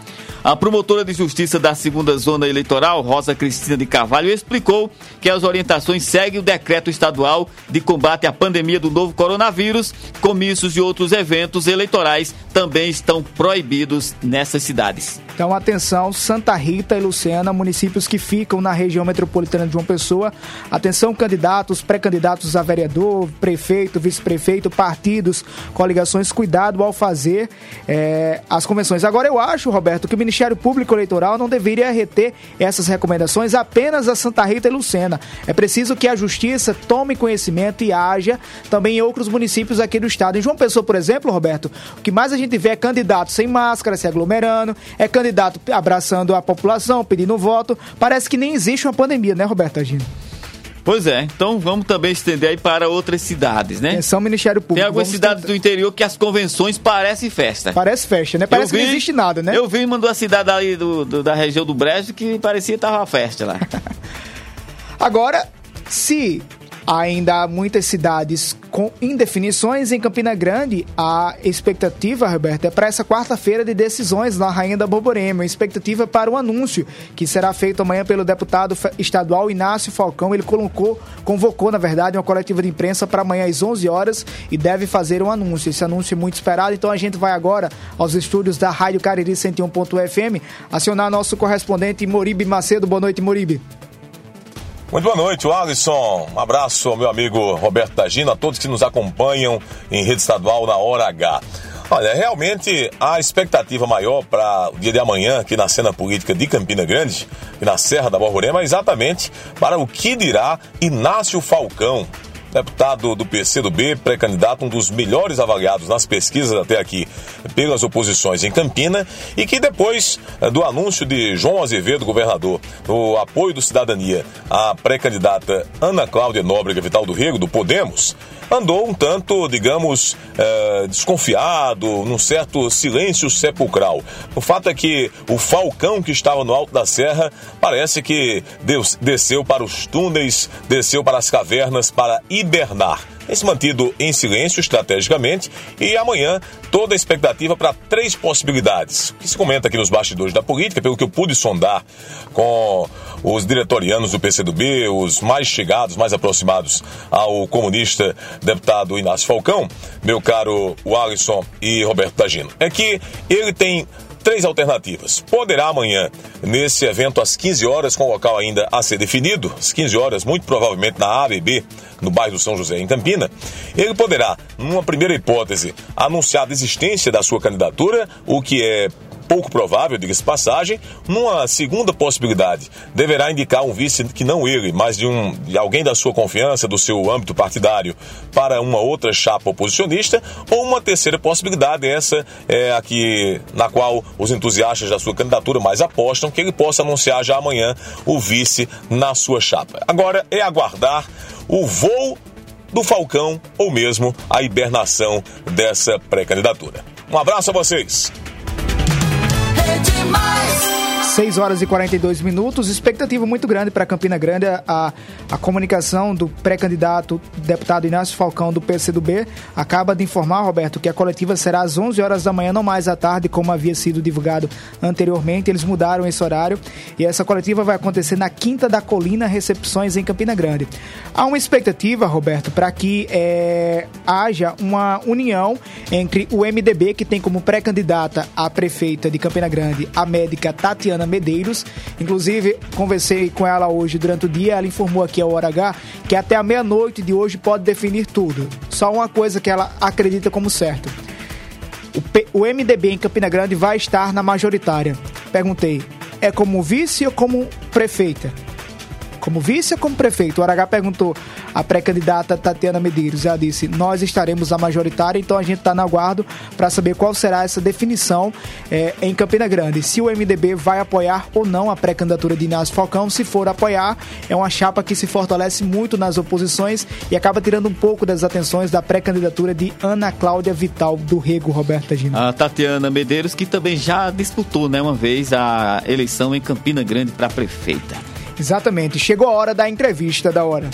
A promotora de justiça da segunda zona eleitoral, Rosa Cristina de Carvalho, explicou que as orientações seguem o decreto estadual de combate à pandemia do novo coronavírus. Comícios e outros eventos eleitorais também estão proibidos nessas cidades.
Então, atenção, Santa Rita e Lucena, municípios que ficam na região metropolitana de João Pessoa. Atenção, candidatos, pré-candidatos a vereador, prefeito, vice-prefeito, partidos, coligações, cuidado ao fazer é, as convenções. Agora, eu acho, Roberto, que o Ministério Público Eleitoral não deveria reter essas recomendações apenas a Santa Rita e Lucena. É preciso que a Justiça tome conhecimento e haja também em outros municípios aqui do estado. Em João Pessoa, por exemplo, Roberto, o que mais a gente vê é candidato sem máscara, se aglomerando, é candidato candidato abraçando a população, pedindo voto. Parece que nem existe uma pandemia, né, Roberto Agino?
Pois é, então vamos também estender aí para outras cidades, né?
Atenção, Ministério Público.
Tem algumas cidades tentar... do interior que as convenções parecem festa.
Parece festa, né? Parece vi, que não existe nada, né?
Eu vi, mandou a cidade ali do, do, da região do Brejo que parecia que tava uma festa lá.
Agora, se Ainda há muitas cidades com indefinições. Em Campina Grande, a expectativa, Roberto, é para essa quarta-feira de decisões na Rainha da Borborema. A expectativa para o anúncio que será feito amanhã pelo deputado estadual Inácio Falcão. Ele colocou, convocou, na verdade, uma coletiva de imprensa para amanhã às onze horas e deve fazer um anúncio. Esse anúncio é muito esperado, então a gente vai agora aos estúdios da Rádio Cariri cento e um ponto F M acionar nosso correspondente Moribe Macedo. Boa noite, Moribe.
Muito boa noite, Alisson. Um abraço ao meu amigo Roberto Tagino, a todos que nos acompanham em rede estadual na Hora H. Olha, realmente a expectativa maior para o dia de amanhã aqui na cena política de Campina Grande e na Serra da Borborema é exatamente para o que dirá Inácio Falcão, deputado do P C do B, pré-candidato, um dos melhores avaliados nas pesquisas até aqui pelas oposições em Campina, e que depois do anúncio de João Azevedo, governador, no apoio do Cidadania à pré-candidata Ana Cláudia Nóbrega Vital do Rego, do Podemos, andou um tanto, digamos, é, desconfiado, num certo silêncio sepulcral. O fato é que o Falcão, que estava no alto da serra, parece que Deus desceu para os túneis, desceu para as cavernas para hibernar. Tem se mantido em silêncio estrategicamente, e amanhã toda a expectativa para três possibilidades. O que se comenta aqui nos bastidores da política, pelo que eu pude sondar com os diretorianos do P C do B, os mais chegados, mais aproximados ao comunista deputado Inácio Falcão, meu caro Alisson e Roberto Tagino, é que ele tem três alternativas. Poderá amanhã, nesse evento às quinze horas, com o local ainda a ser definido, às quinze horas, muito provavelmente na A B B, no bairro do São José, em Campina, ele poderá, numa primeira hipótese, anunciar a desistência da sua candidatura, o que é pouco provável, diga-se de passagem. Numa segunda possibilidade, deverá indicar um vice que não ele, mas de, um, de alguém da sua confiança, do seu âmbito partidário, para uma outra chapa oposicionista. Ou uma terceira possibilidade, essa é a que, na qual os entusiastas da sua candidatura mais apostam, que ele possa anunciar já amanhã o vice na sua chapa. Agora é aguardar o voo do Falcão ou mesmo a hibernação dessa pré-candidatura. Um abraço a vocês.
seis horas e quarenta e dois minutos, expectativa muito grande para Campina Grande. A, a comunicação do pré-candidato deputado Inácio Falcão do P C do B acaba de informar, Roberto, que a coletiva será às onze horas da manhã, não mais à tarde, como havia sido divulgado anteriormente. Eles mudaram esse horário e essa coletiva vai acontecer na Quinta da Colina Recepções, em Campina Grande. Há uma expectativa, Roberto, para que é, haja uma união entre o M D B, que tem como pré-candidata a prefeita de Campina Grande, a médica Tatiana Medeiros. Inclusive, conversei com ela hoje durante o dia. Ela informou aqui ao Hora H que até a meia-noite de hoje pode definir tudo. Só uma coisa que ela acredita como certo: o, P- o M D B em Campina Grande vai estar na majoritária. Perguntei, é como vice ou como prefeita? Como vice ou como prefeito? O Hora H perguntou a pré-candidata Tatiana Medeiros. Ela disse, nós estaremos na majoritária, então a gente está no aguardo para saber qual será essa definição é, em Campina Grande. Se o M D B vai apoiar ou não a pré-candidatura de Inácio Falcão. Se for apoiar, é uma chapa que se fortalece muito nas oposições e acaba tirando um pouco das atenções da pré-candidatura de Ana Cláudia Vital do Rego, Roberto Tagino.
A Tatiana Medeiros, que também já disputou, né, uma vez a eleição em Campina Grande para prefeita.
Exatamente. Chegou a hora da entrevista da hora.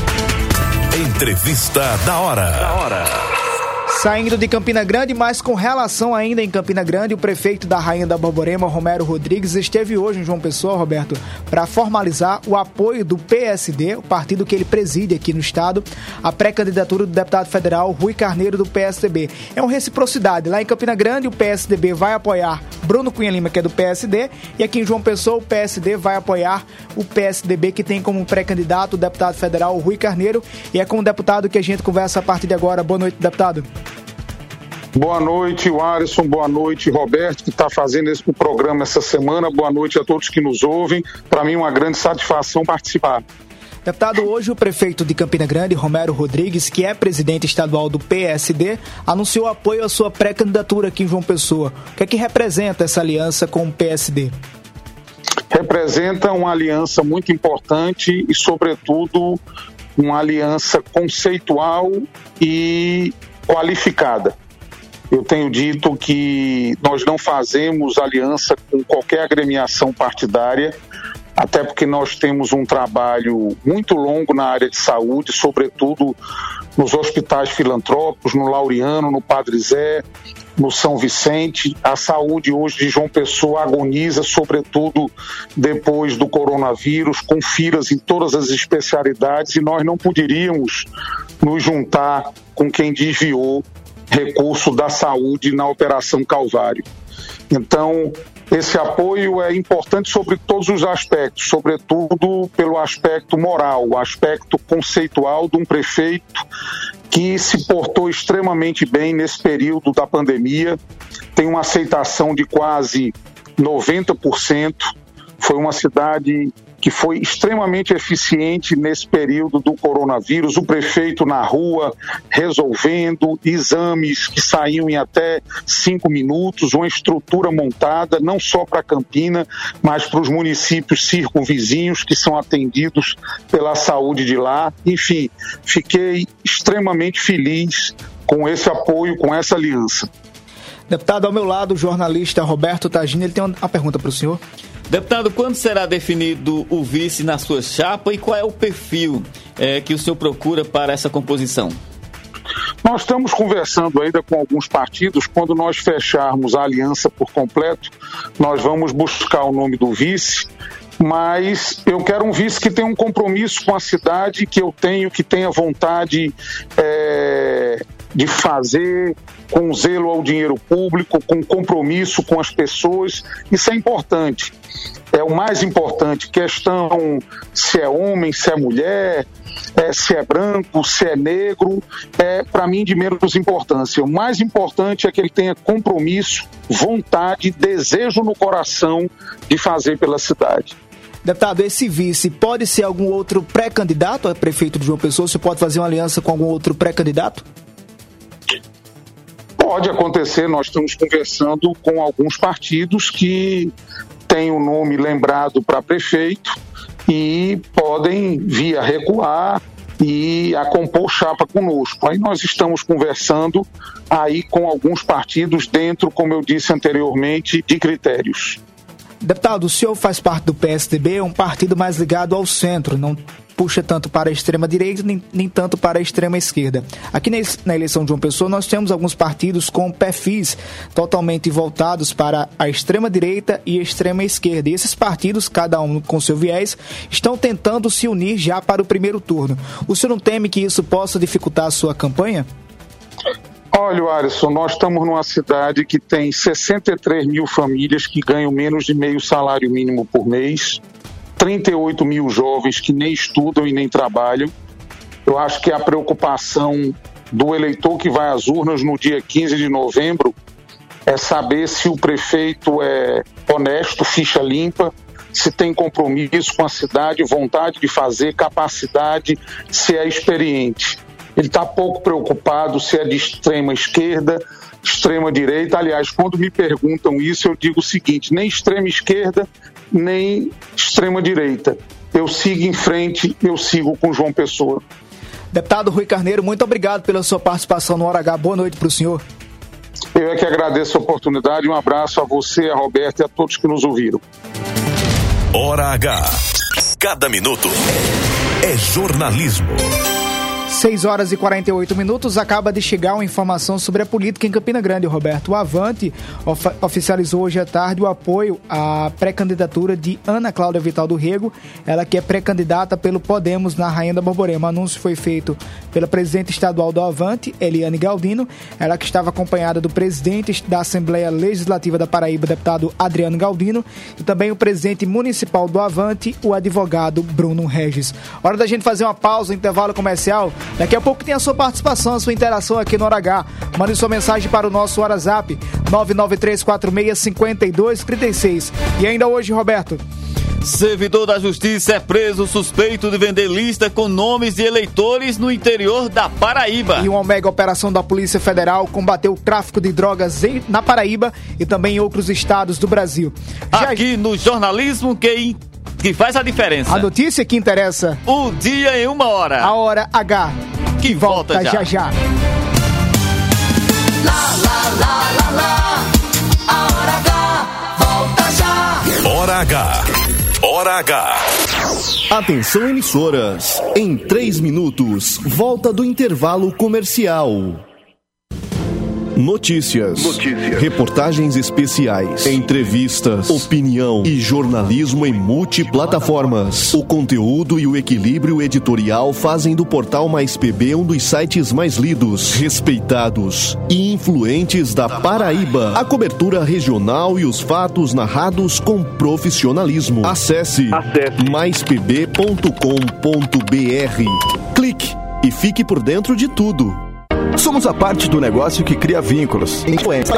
Entrevista da hora. Da hora.
Saindo de Campina Grande, mas com relação ainda em Campina Grande, o prefeito da Rainha da Borborema, Romero Rodrigues, esteve hoje em João Pessoa, Roberto, para formalizar o apoio do P S D, o partido que ele preside aqui no estado, à pré-candidatura do deputado federal Rui Carneiro, do P S D B. É uma reciprocidade. Lá em Campina Grande, o P S D B vai apoiar Bruno Cunha Lima, que é do P S D, e aqui em João Pessoa, o P S D vai apoiar o P S D B, que tem como pré-candidato o deputado federal Rui Carneiro, e é com o deputado que a gente conversa a partir de agora. Boa noite, deputado.
Boa noite, Alisson. Boa noite, Roberto, que está fazendo esse programa essa semana. Boa noite a todos que nos ouvem. Para mim, uma grande satisfação participar.
Deputado, hoje o prefeito de Campina Grande, Romero Rodrigues, que é presidente estadual do P S D, anunciou apoio à sua pré-candidatura aqui em João Pessoa. O que é que representa essa aliança com o P S D?
Representa uma aliança muito importante e, sobretudo, uma aliança conceitual e qualificada. Eu tenho dito que nós não fazemos aliança com qualquer agremiação partidária, até porque nós temos um trabalho muito longo na área de saúde, sobretudo nos hospitais filantrópicos, no Laureano, no Padre Zé, no São Vicente. A saúde hoje de João Pessoa agoniza, sobretudo depois do coronavírus, com filas em todas as especialidades, e nós não poderíamos nos juntar com quem desviou recurso da saúde na Operação Calvário. Então, esse apoio é importante sobre todos os aspectos, sobretudo pelo aspecto moral, o aspecto conceitual de um prefeito que se portou extremamente bem nesse período da pandemia, tem uma aceitação de quase noventa por cento, foi uma cidade que foi extremamente eficiente nesse período do coronavírus, o prefeito na rua resolvendo exames que saíam em até cinco minutos, uma estrutura montada não só para Campina, mas para os municípios circunvizinhos que são atendidos pela saúde de lá. Enfim, fiquei extremamente feliz com esse apoio, com essa aliança.
Deputado, ao meu lado, o jornalista Roberto Tagini, ele tem uma pergunta para o senhor.
Deputado, quando será definido o vice na sua chapa e qual é o perfil é, que o senhor procura para essa composição?
Nós estamos conversando ainda com alguns partidos. Quando nós fecharmos a aliança por completo, nós vamos buscar o nome do vice, mas eu quero um vice que tenha um compromisso com a cidade, que eu tenho, que tenha vontade é, de fazer, com zelo ao dinheiro público, com compromisso com as pessoas. Isso é importante. É o mais importante, questão se é homem, se é mulher, é, se é branco, se é negro, é para mim de menos importância. O mais importante é que ele tenha compromisso, vontade, desejo no coração de fazer pela cidade.
Deputado, esse vice pode ser algum outro pré-candidato a prefeito de João Pessoa? Você pode fazer uma aliança com algum outro pré-candidato?
Pode acontecer, nós estamos conversando com alguns partidos que têm o nome lembrado para prefeito e podem vir a recuar e a compor chapa conosco. Aí nós estamos conversando aí com alguns partidos dentro, como eu disse anteriormente, de critérios.
Deputado, o senhor faz parte do P S D B, um partido mais ligado ao centro, não puxa tanto para a extrema-direita, nem, nem tanto para a extrema-esquerda. Aqui na eleição de João Pessoa, nós temos alguns partidos com perfis totalmente voltados para a extrema-direita e a extrema-esquerda. E esses partidos, cada um com seu viés, estão tentando se unir já para o primeiro turno. O senhor não teme que isso possa dificultar a sua campanha?
Olha, Alisson, nós estamos numa cidade que tem sessenta e três mil famílias que ganham menos de meio salário mínimo por mês, trinta e oito mil jovens que nem estudam e nem trabalham. Eu acho que a preocupação do eleitor que vai às urnas no dia quinze de novembro é saber se o prefeito é honesto, ficha limpa, se tem compromisso com a cidade, vontade de fazer, capacidade, se é experiente. Ele está pouco preocupado se é de extrema esquerda, extrema direita. Aliás, quando me perguntam isso, eu digo o seguinte: nem extrema esquerda, nem extrema direita. Eu sigo em frente, eu sigo com João Pessoa.
Deputado Rui Carneiro, muito obrigado pela sua participação no Hora H. Boa noite para o senhor.
Eu é que agradeço a oportunidade. Um abraço a você, a Roberto e a todos que nos ouviram.
Hora H. Cada minuto é jornalismo.
seis horas e quarenta e oito minutos, acaba de chegar uma informação sobre a política em Campina Grande, Roberto. O Avante of- oficializou hoje à tarde o apoio à pré-candidatura de Ana Cláudia Vital do Rego, ela que é pré-candidata pelo Podemos na Rainha da Borborema. O anúncio foi feito pela presidente estadual do Avante, Eliane Galdino, ela que estava acompanhada do presidente da Assembleia Legislativa da Paraíba, deputado Adriano Galdino, e também o presidente municipal do Avante, o advogado Bruno Regis. Hora da gente fazer uma pausa, um intervalo comercial. Daqui a pouco tem a sua participação, a sua interação aqui no Hora H. Mande sua mensagem para o nosso WhatsApp nove nove três quatro seis cinco dois três seis. E ainda hoje, Roberto.
Servidor da Justiça é preso suspeito de vender lista com nomes de eleitores no interior da Paraíba.
E uma mega operação da Polícia Federal combateu o tráfico de drogas em, na Paraíba e também em outros estados do Brasil.
Aqui Já... no jornalismo que... que faz a diferença.
A notícia que interessa.
O dia em uma hora.
A Hora H.
Que volta, volta já.
já já.
Lá, lá, lá, lá, lá. A Hora H. Volta já.
Hora H. Hora H.
Atenção, emissoras. Em três minutos, volta do intervalo comercial. Notícias, Notícias, reportagens especiais, entrevistas, opinião e jornalismo em multiplataformas. O conteúdo e o equilíbrio editorial fazem do Portal Mais P B um dos sites mais lidos, respeitados e influentes da Paraíba. A cobertura regional e os fatos narrados com profissionalismo. Acesse, Acesse. mais p b ponto com ponto b r. Clique e fique por dentro de tudo.
Somos a parte do negócio que cria vínculos, influência,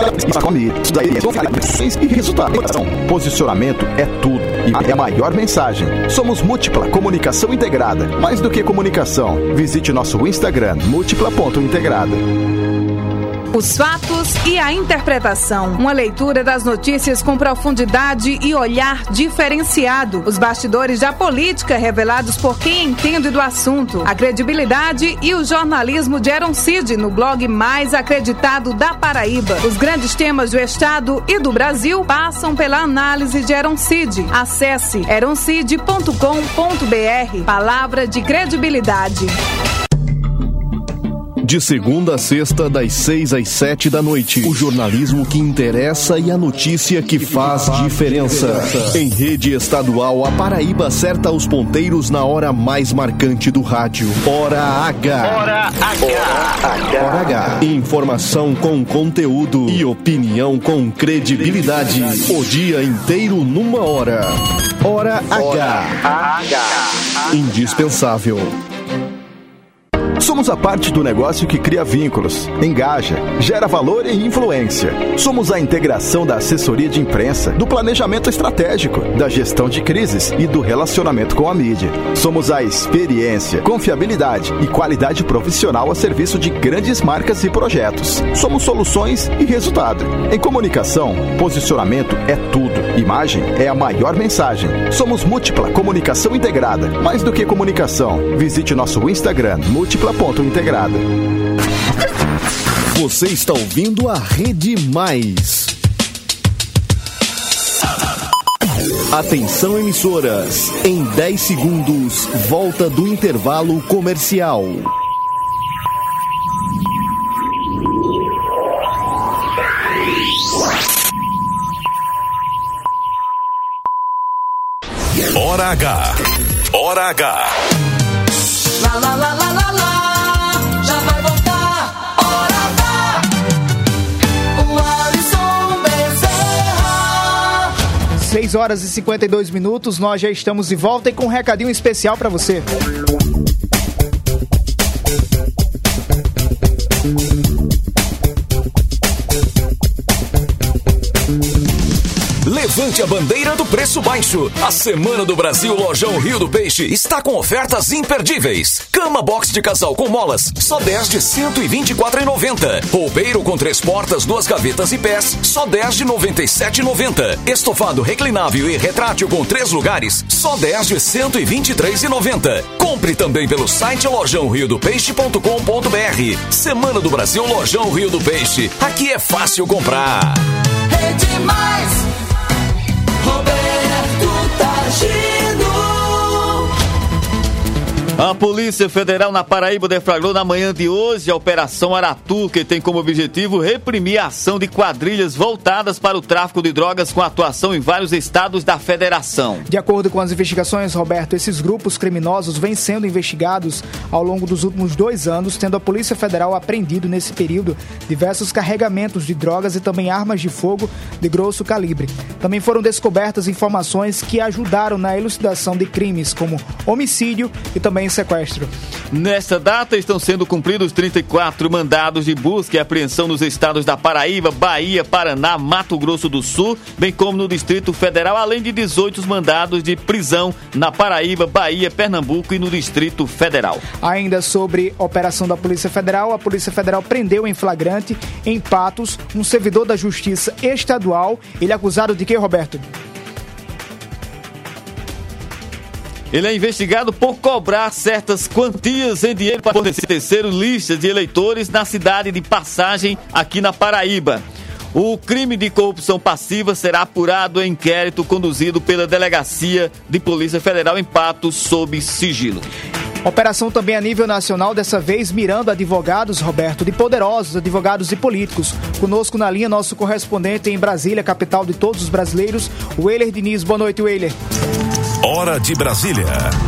e resultado. Posicionamento é tudo e é a maior mensagem. Somos Múltipla Comunicação Integrada. Mais do que comunicação, visite nosso Instagram, múltipla ponto integrada.
Os fatos e a interpretação. Uma leitura das notícias com profundidade e olhar diferenciado. Os bastidores da política revelados por quem entende do assunto. A credibilidade e o jornalismo de Eron Cid no blog mais acreditado da Paraíba. Os grandes temas do Estado e do Brasil passam pela análise de Eron Cid. Acesse eron cid ponto com ponto b r. Palavra de credibilidade.
De segunda a sexta, das seis às sete da noite. O jornalismo que interessa e a notícia que faz diferença. Em rede estadual, a Paraíba acerta os ponteiros na hora mais marcante do rádio. Hora H.
Hora H.
Hora H. Informação com conteúdo e opinião com credibilidade. O dia inteiro numa hora. Hora H. Indispensável.
Somos a parte do negócio que cria vínculos, engaja, gera valor e influência. Somos a integração da assessoria de imprensa, do planejamento estratégico, da gestão de crises e do relacionamento com a mídia. Somos a experiência, confiabilidade e qualidade profissional a serviço de grandes marcas e projetos. Somos soluções e resultado. Em comunicação, posicionamento é tudo. Imagem é a maior mensagem. Somos Múltipla Comunicação Integrada. Mais do que comunicação, visite nosso Instagram, múltipla ponto integrada.
Você está ouvindo a Rede Mais. Atenção, emissoras. Em dez segundos, volta do intervalo comercial.
Hora H. Hora H.
Lá, lá, lá, lá, lá, lá, já vai voltar, Hora H. O Alisson Bezerra.
seis horas e cinquenta e dois minutos, nós já estamos de volta e com um recadinho especial para você.
Levante a bandeira do preço baixo. A Semana do Brasil Lojão Rio do Peixe está com ofertas imperdíveis. Cama box de casal com molas, só dez de cento e vinte e quatro reais e noventa centavos. Roupeiro com três portas, duas gavetas e pés, só dez de noventa e sete reais e noventa centavos. Estofado reclinável e retrátil com três lugares, só dez de cento e vinte e três reais e noventa centavos. Compre também pelo site lojão rio do peixe ponto com ponto b r. Semana do Brasil Lojão Rio do Peixe. Aqui é fácil comprar.
Rede Mais. Roberto Tagino.
A Polícia Federal na Paraíba deflagrou na manhã de hoje a Operação Aratu, que tem como objetivo reprimir a ação de quadrilhas voltadas para o tráfico de drogas com atuação em vários estados da federação.
De acordo com as investigações, Roberto, esses grupos criminosos vêm sendo investigados ao longo dos últimos dois anos, tendo a Polícia Federal apreendido nesse período diversos carregamentos de drogas e também armas de fogo de grosso calibre. Também foram descobertas informações que ajudaram na elucidação de crimes como homicídio e também sequestro.
Nesta data estão sendo cumpridos trinta e quatro mandados de busca e apreensão nos estados da Paraíba, Bahia, Paraná, Mato Grosso do Sul, bem como no Distrito Federal, além de dezoito mandados de prisão na Paraíba, Bahia, Pernambuco e no Distrito Federal.
Ainda sobre a operação da Polícia Federal, a Polícia Federal prendeu em flagrante em Patos um servidor da Justiça Estadual. Ele é acusado de quê, Roberto?
Ele é investigado por cobrar certas quantias em dinheiro para fornecer listas de eleitores na cidade de Passagem, aqui na Paraíba. O crime de corrupção passiva será apurado em inquérito conduzido pela Delegacia de Polícia Federal em Patos sob sigilo.
Operação também a nível nacional, dessa vez mirando advogados, Roberto, de poderosos, advogados e políticos. Conosco na linha, nosso correspondente em Brasília, capital de todos os brasileiros, o Weiler Diniz. Boa noite, Weiler.
Hora de Brasília.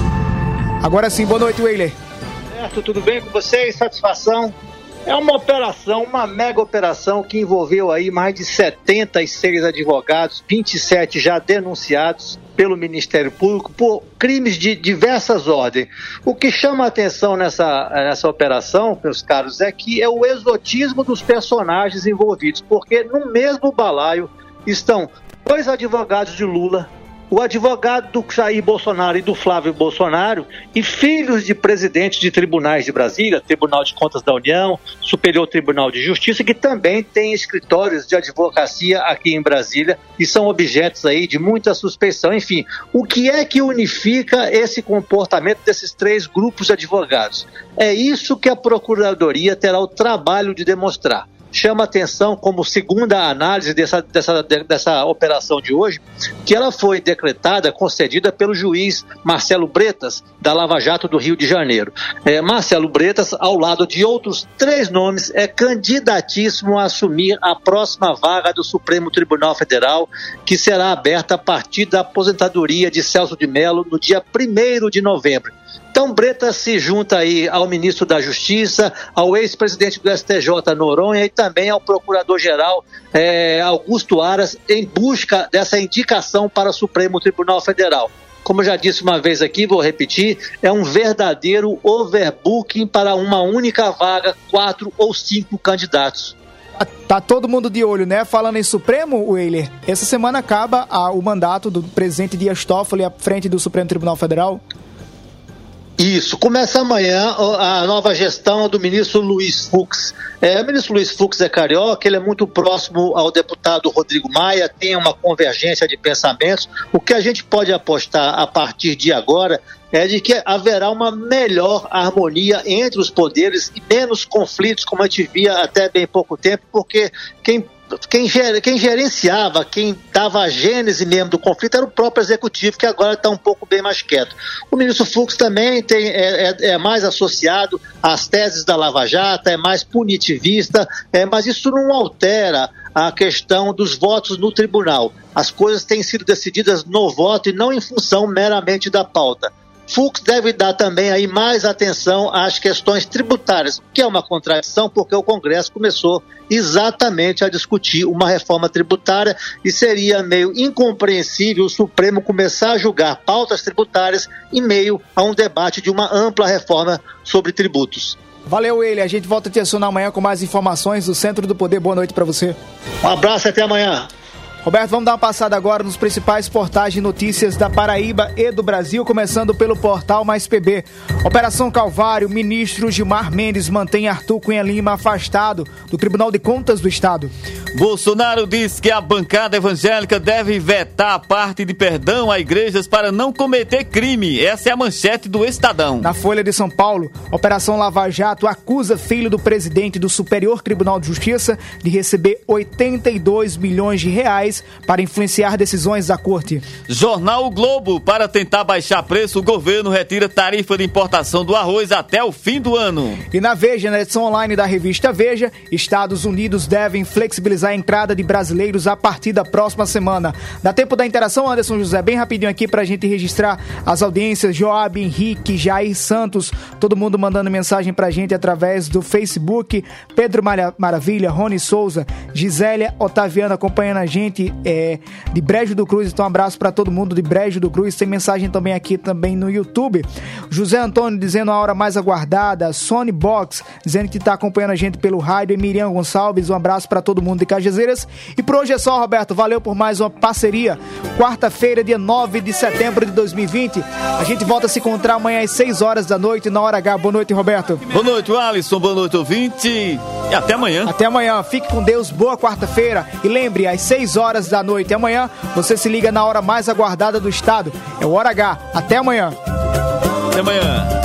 Agora sim, boa noite, Weiler.
Certo, tudo bem com vocês? Satisfação? É uma operação, uma mega operação que envolveu aí mais de setenta e seis advogados, vinte e sete já denunciados pelo Ministério Público por crimes de diversas ordens. O que chama a atenção nessa, nessa operação, meus caros, é que é o exotismo dos personagens envolvidos, porque no mesmo balaio estão dois advogados de Lula, o advogado do Jair Bolsonaro e do Flávio Bolsonaro e filhos de presidentes de tribunais de Brasília, Tribunal de Contas da União, Superior Tribunal de Justiça, que também tem escritórios de advocacia aqui em Brasília e são objetos aí de muita suspeição. Enfim, o que é que unifica esse comportamento desses três grupos de advogados? É isso que a Procuradoria terá o trabalho de demonstrar. Chama atenção como segunda análise dessa, dessa, dessa operação de hoje, que ela foi decretada, concedida pelo juiz Marcelo Bretas, da Lava Jato do Rio de Janeiro. É, Marcelo Bretas, ao lado de outros três nomes, é candidatíssimo a assumir a próxima vaga do Supremo Tribunal Federal, que será aberta a partir da aposentadoria de Celso de Mello no dia primeiro de novembro. Então, Bretas se junta aí ao ministro da Justiça, ao ex-presidente do S T J, Noronha, e também ao procurador-geral é, Augusto Aras, em busca dessa indicação para o Supremo Tribunal Federal. Como eu já disse uma vez aqui, vou repetir, é um verdadeiro overbooking para uma única vaga, quatro ou cinco candidatos.
Tá todo mundo de olho, né? Falando em Supremo, Weiler, essa semana acaba a, o mandato do presidente Dias Toffoli à frente do Supremo Tribunal Federal.
Isso, começa amanhã a nova gestão do ministro Luiz Fux. É, o ministro Luiz Fux é carioca, ele é muito próximo ao deputado Rodrigo Maia, tem uma convergência de pensamentos. O que a gente pode apostar a partir de agora é de que haverá uma melhor harmonia entre os poderes e menos conflitos, como a gente via até bem pouco tempo, porque quem Quem, ger, quem gerenciava, quem dava a gênese mesmo do conflito era o próprio executivo, que agora está um pouco bem mais quieto. O ministro Fux também tem, é, é, é mais associado às teses da Lava Jato, é mais punitivista, é, mas isso não altera a questão dos votos no tribunal. As coisas têm sido decididas no voto e não em função meramente da pauta. Fux deve dar também aí mais atenção às questões tributárias, o que é uma contradição, porque o Congresso começou exatamente a discutir uma reforma tributária e seria meio incompreensível o Supremo começar a julgar pautas tributárias em meio a um debate de uma ampla reforma sobre tributos.
Valeu, ele. A gente volta a te acionar amanhã com mais informações do Centro do Poder. Boa noite para você.
Um abraço e até amanhã.
Roberto, vamos dar uma passada agora nos principais portais de notícias da Paraíba e do Brasil, começando pelo portal Mais P B. Operação Calvário, ministro Gilmar Mendes mantém Arthur Cunha Lima afastado do Tribunal de Contas do Estado.
Bolsonaro diz que a bancada evangélica deve vetar a parte de perdão a igrejas para não cometer crime. Essa é a manchete do Estadão.
Na Folha de São Paulo, Operação Lava Jato acusa filho do presidente do Superior Tribunal de Justiça de receber oitenta e dois milhões de reais para influenciar decisões da corte.
Jornal O Globo, para tentar baixar preço, o governo retira tarifa de importação do arroz até o fim do ano.
E na Veja, na edição online da revista Veja, Estados Unidos devem flexibilizar a entrada de brasileiros a partir da próxima semana. Dá tempo da interação, Anderson José, bem rapidinho aqui pra gente registrar as audiências. Joab, Henrique, Jair Santos, todo mundo mandando mensagem pra gente através do Facebook. Pedro Maravilha, Rony Souza, Gisélia Otaviana acompanhando a gente É, de Brejo do Cruz. Então um abraço para todo mundo de Brejo do Cruz. Tem mensagem também aqui também no YouTube. José Antônio dizendo a hora mais aguardada. Sony Box dizendo que está acompanhando a gente pelo rádio. E Miriam Gonçalves, um abraço para todo mundo de Cajazeiras. E por hoje é só, Roberto. Valeu por mais uma parceria. Quarta-feira, dia nove de setembro de dois mil e vinte. A gente volta a se encontrar amanhã às seis horas da noite na Hora H. Boa noite, Roberto.
Boa noite, Alisson. Boa noite, ouvinte. E até amanhã.
Até amanhã. Fique com Deus. Boa quarta-feira. E lembre, às seis horas da noite. Amanhã você se liga na hora mais aguardada do estado. É o Hora H. Até amanhã.
Até amanhã.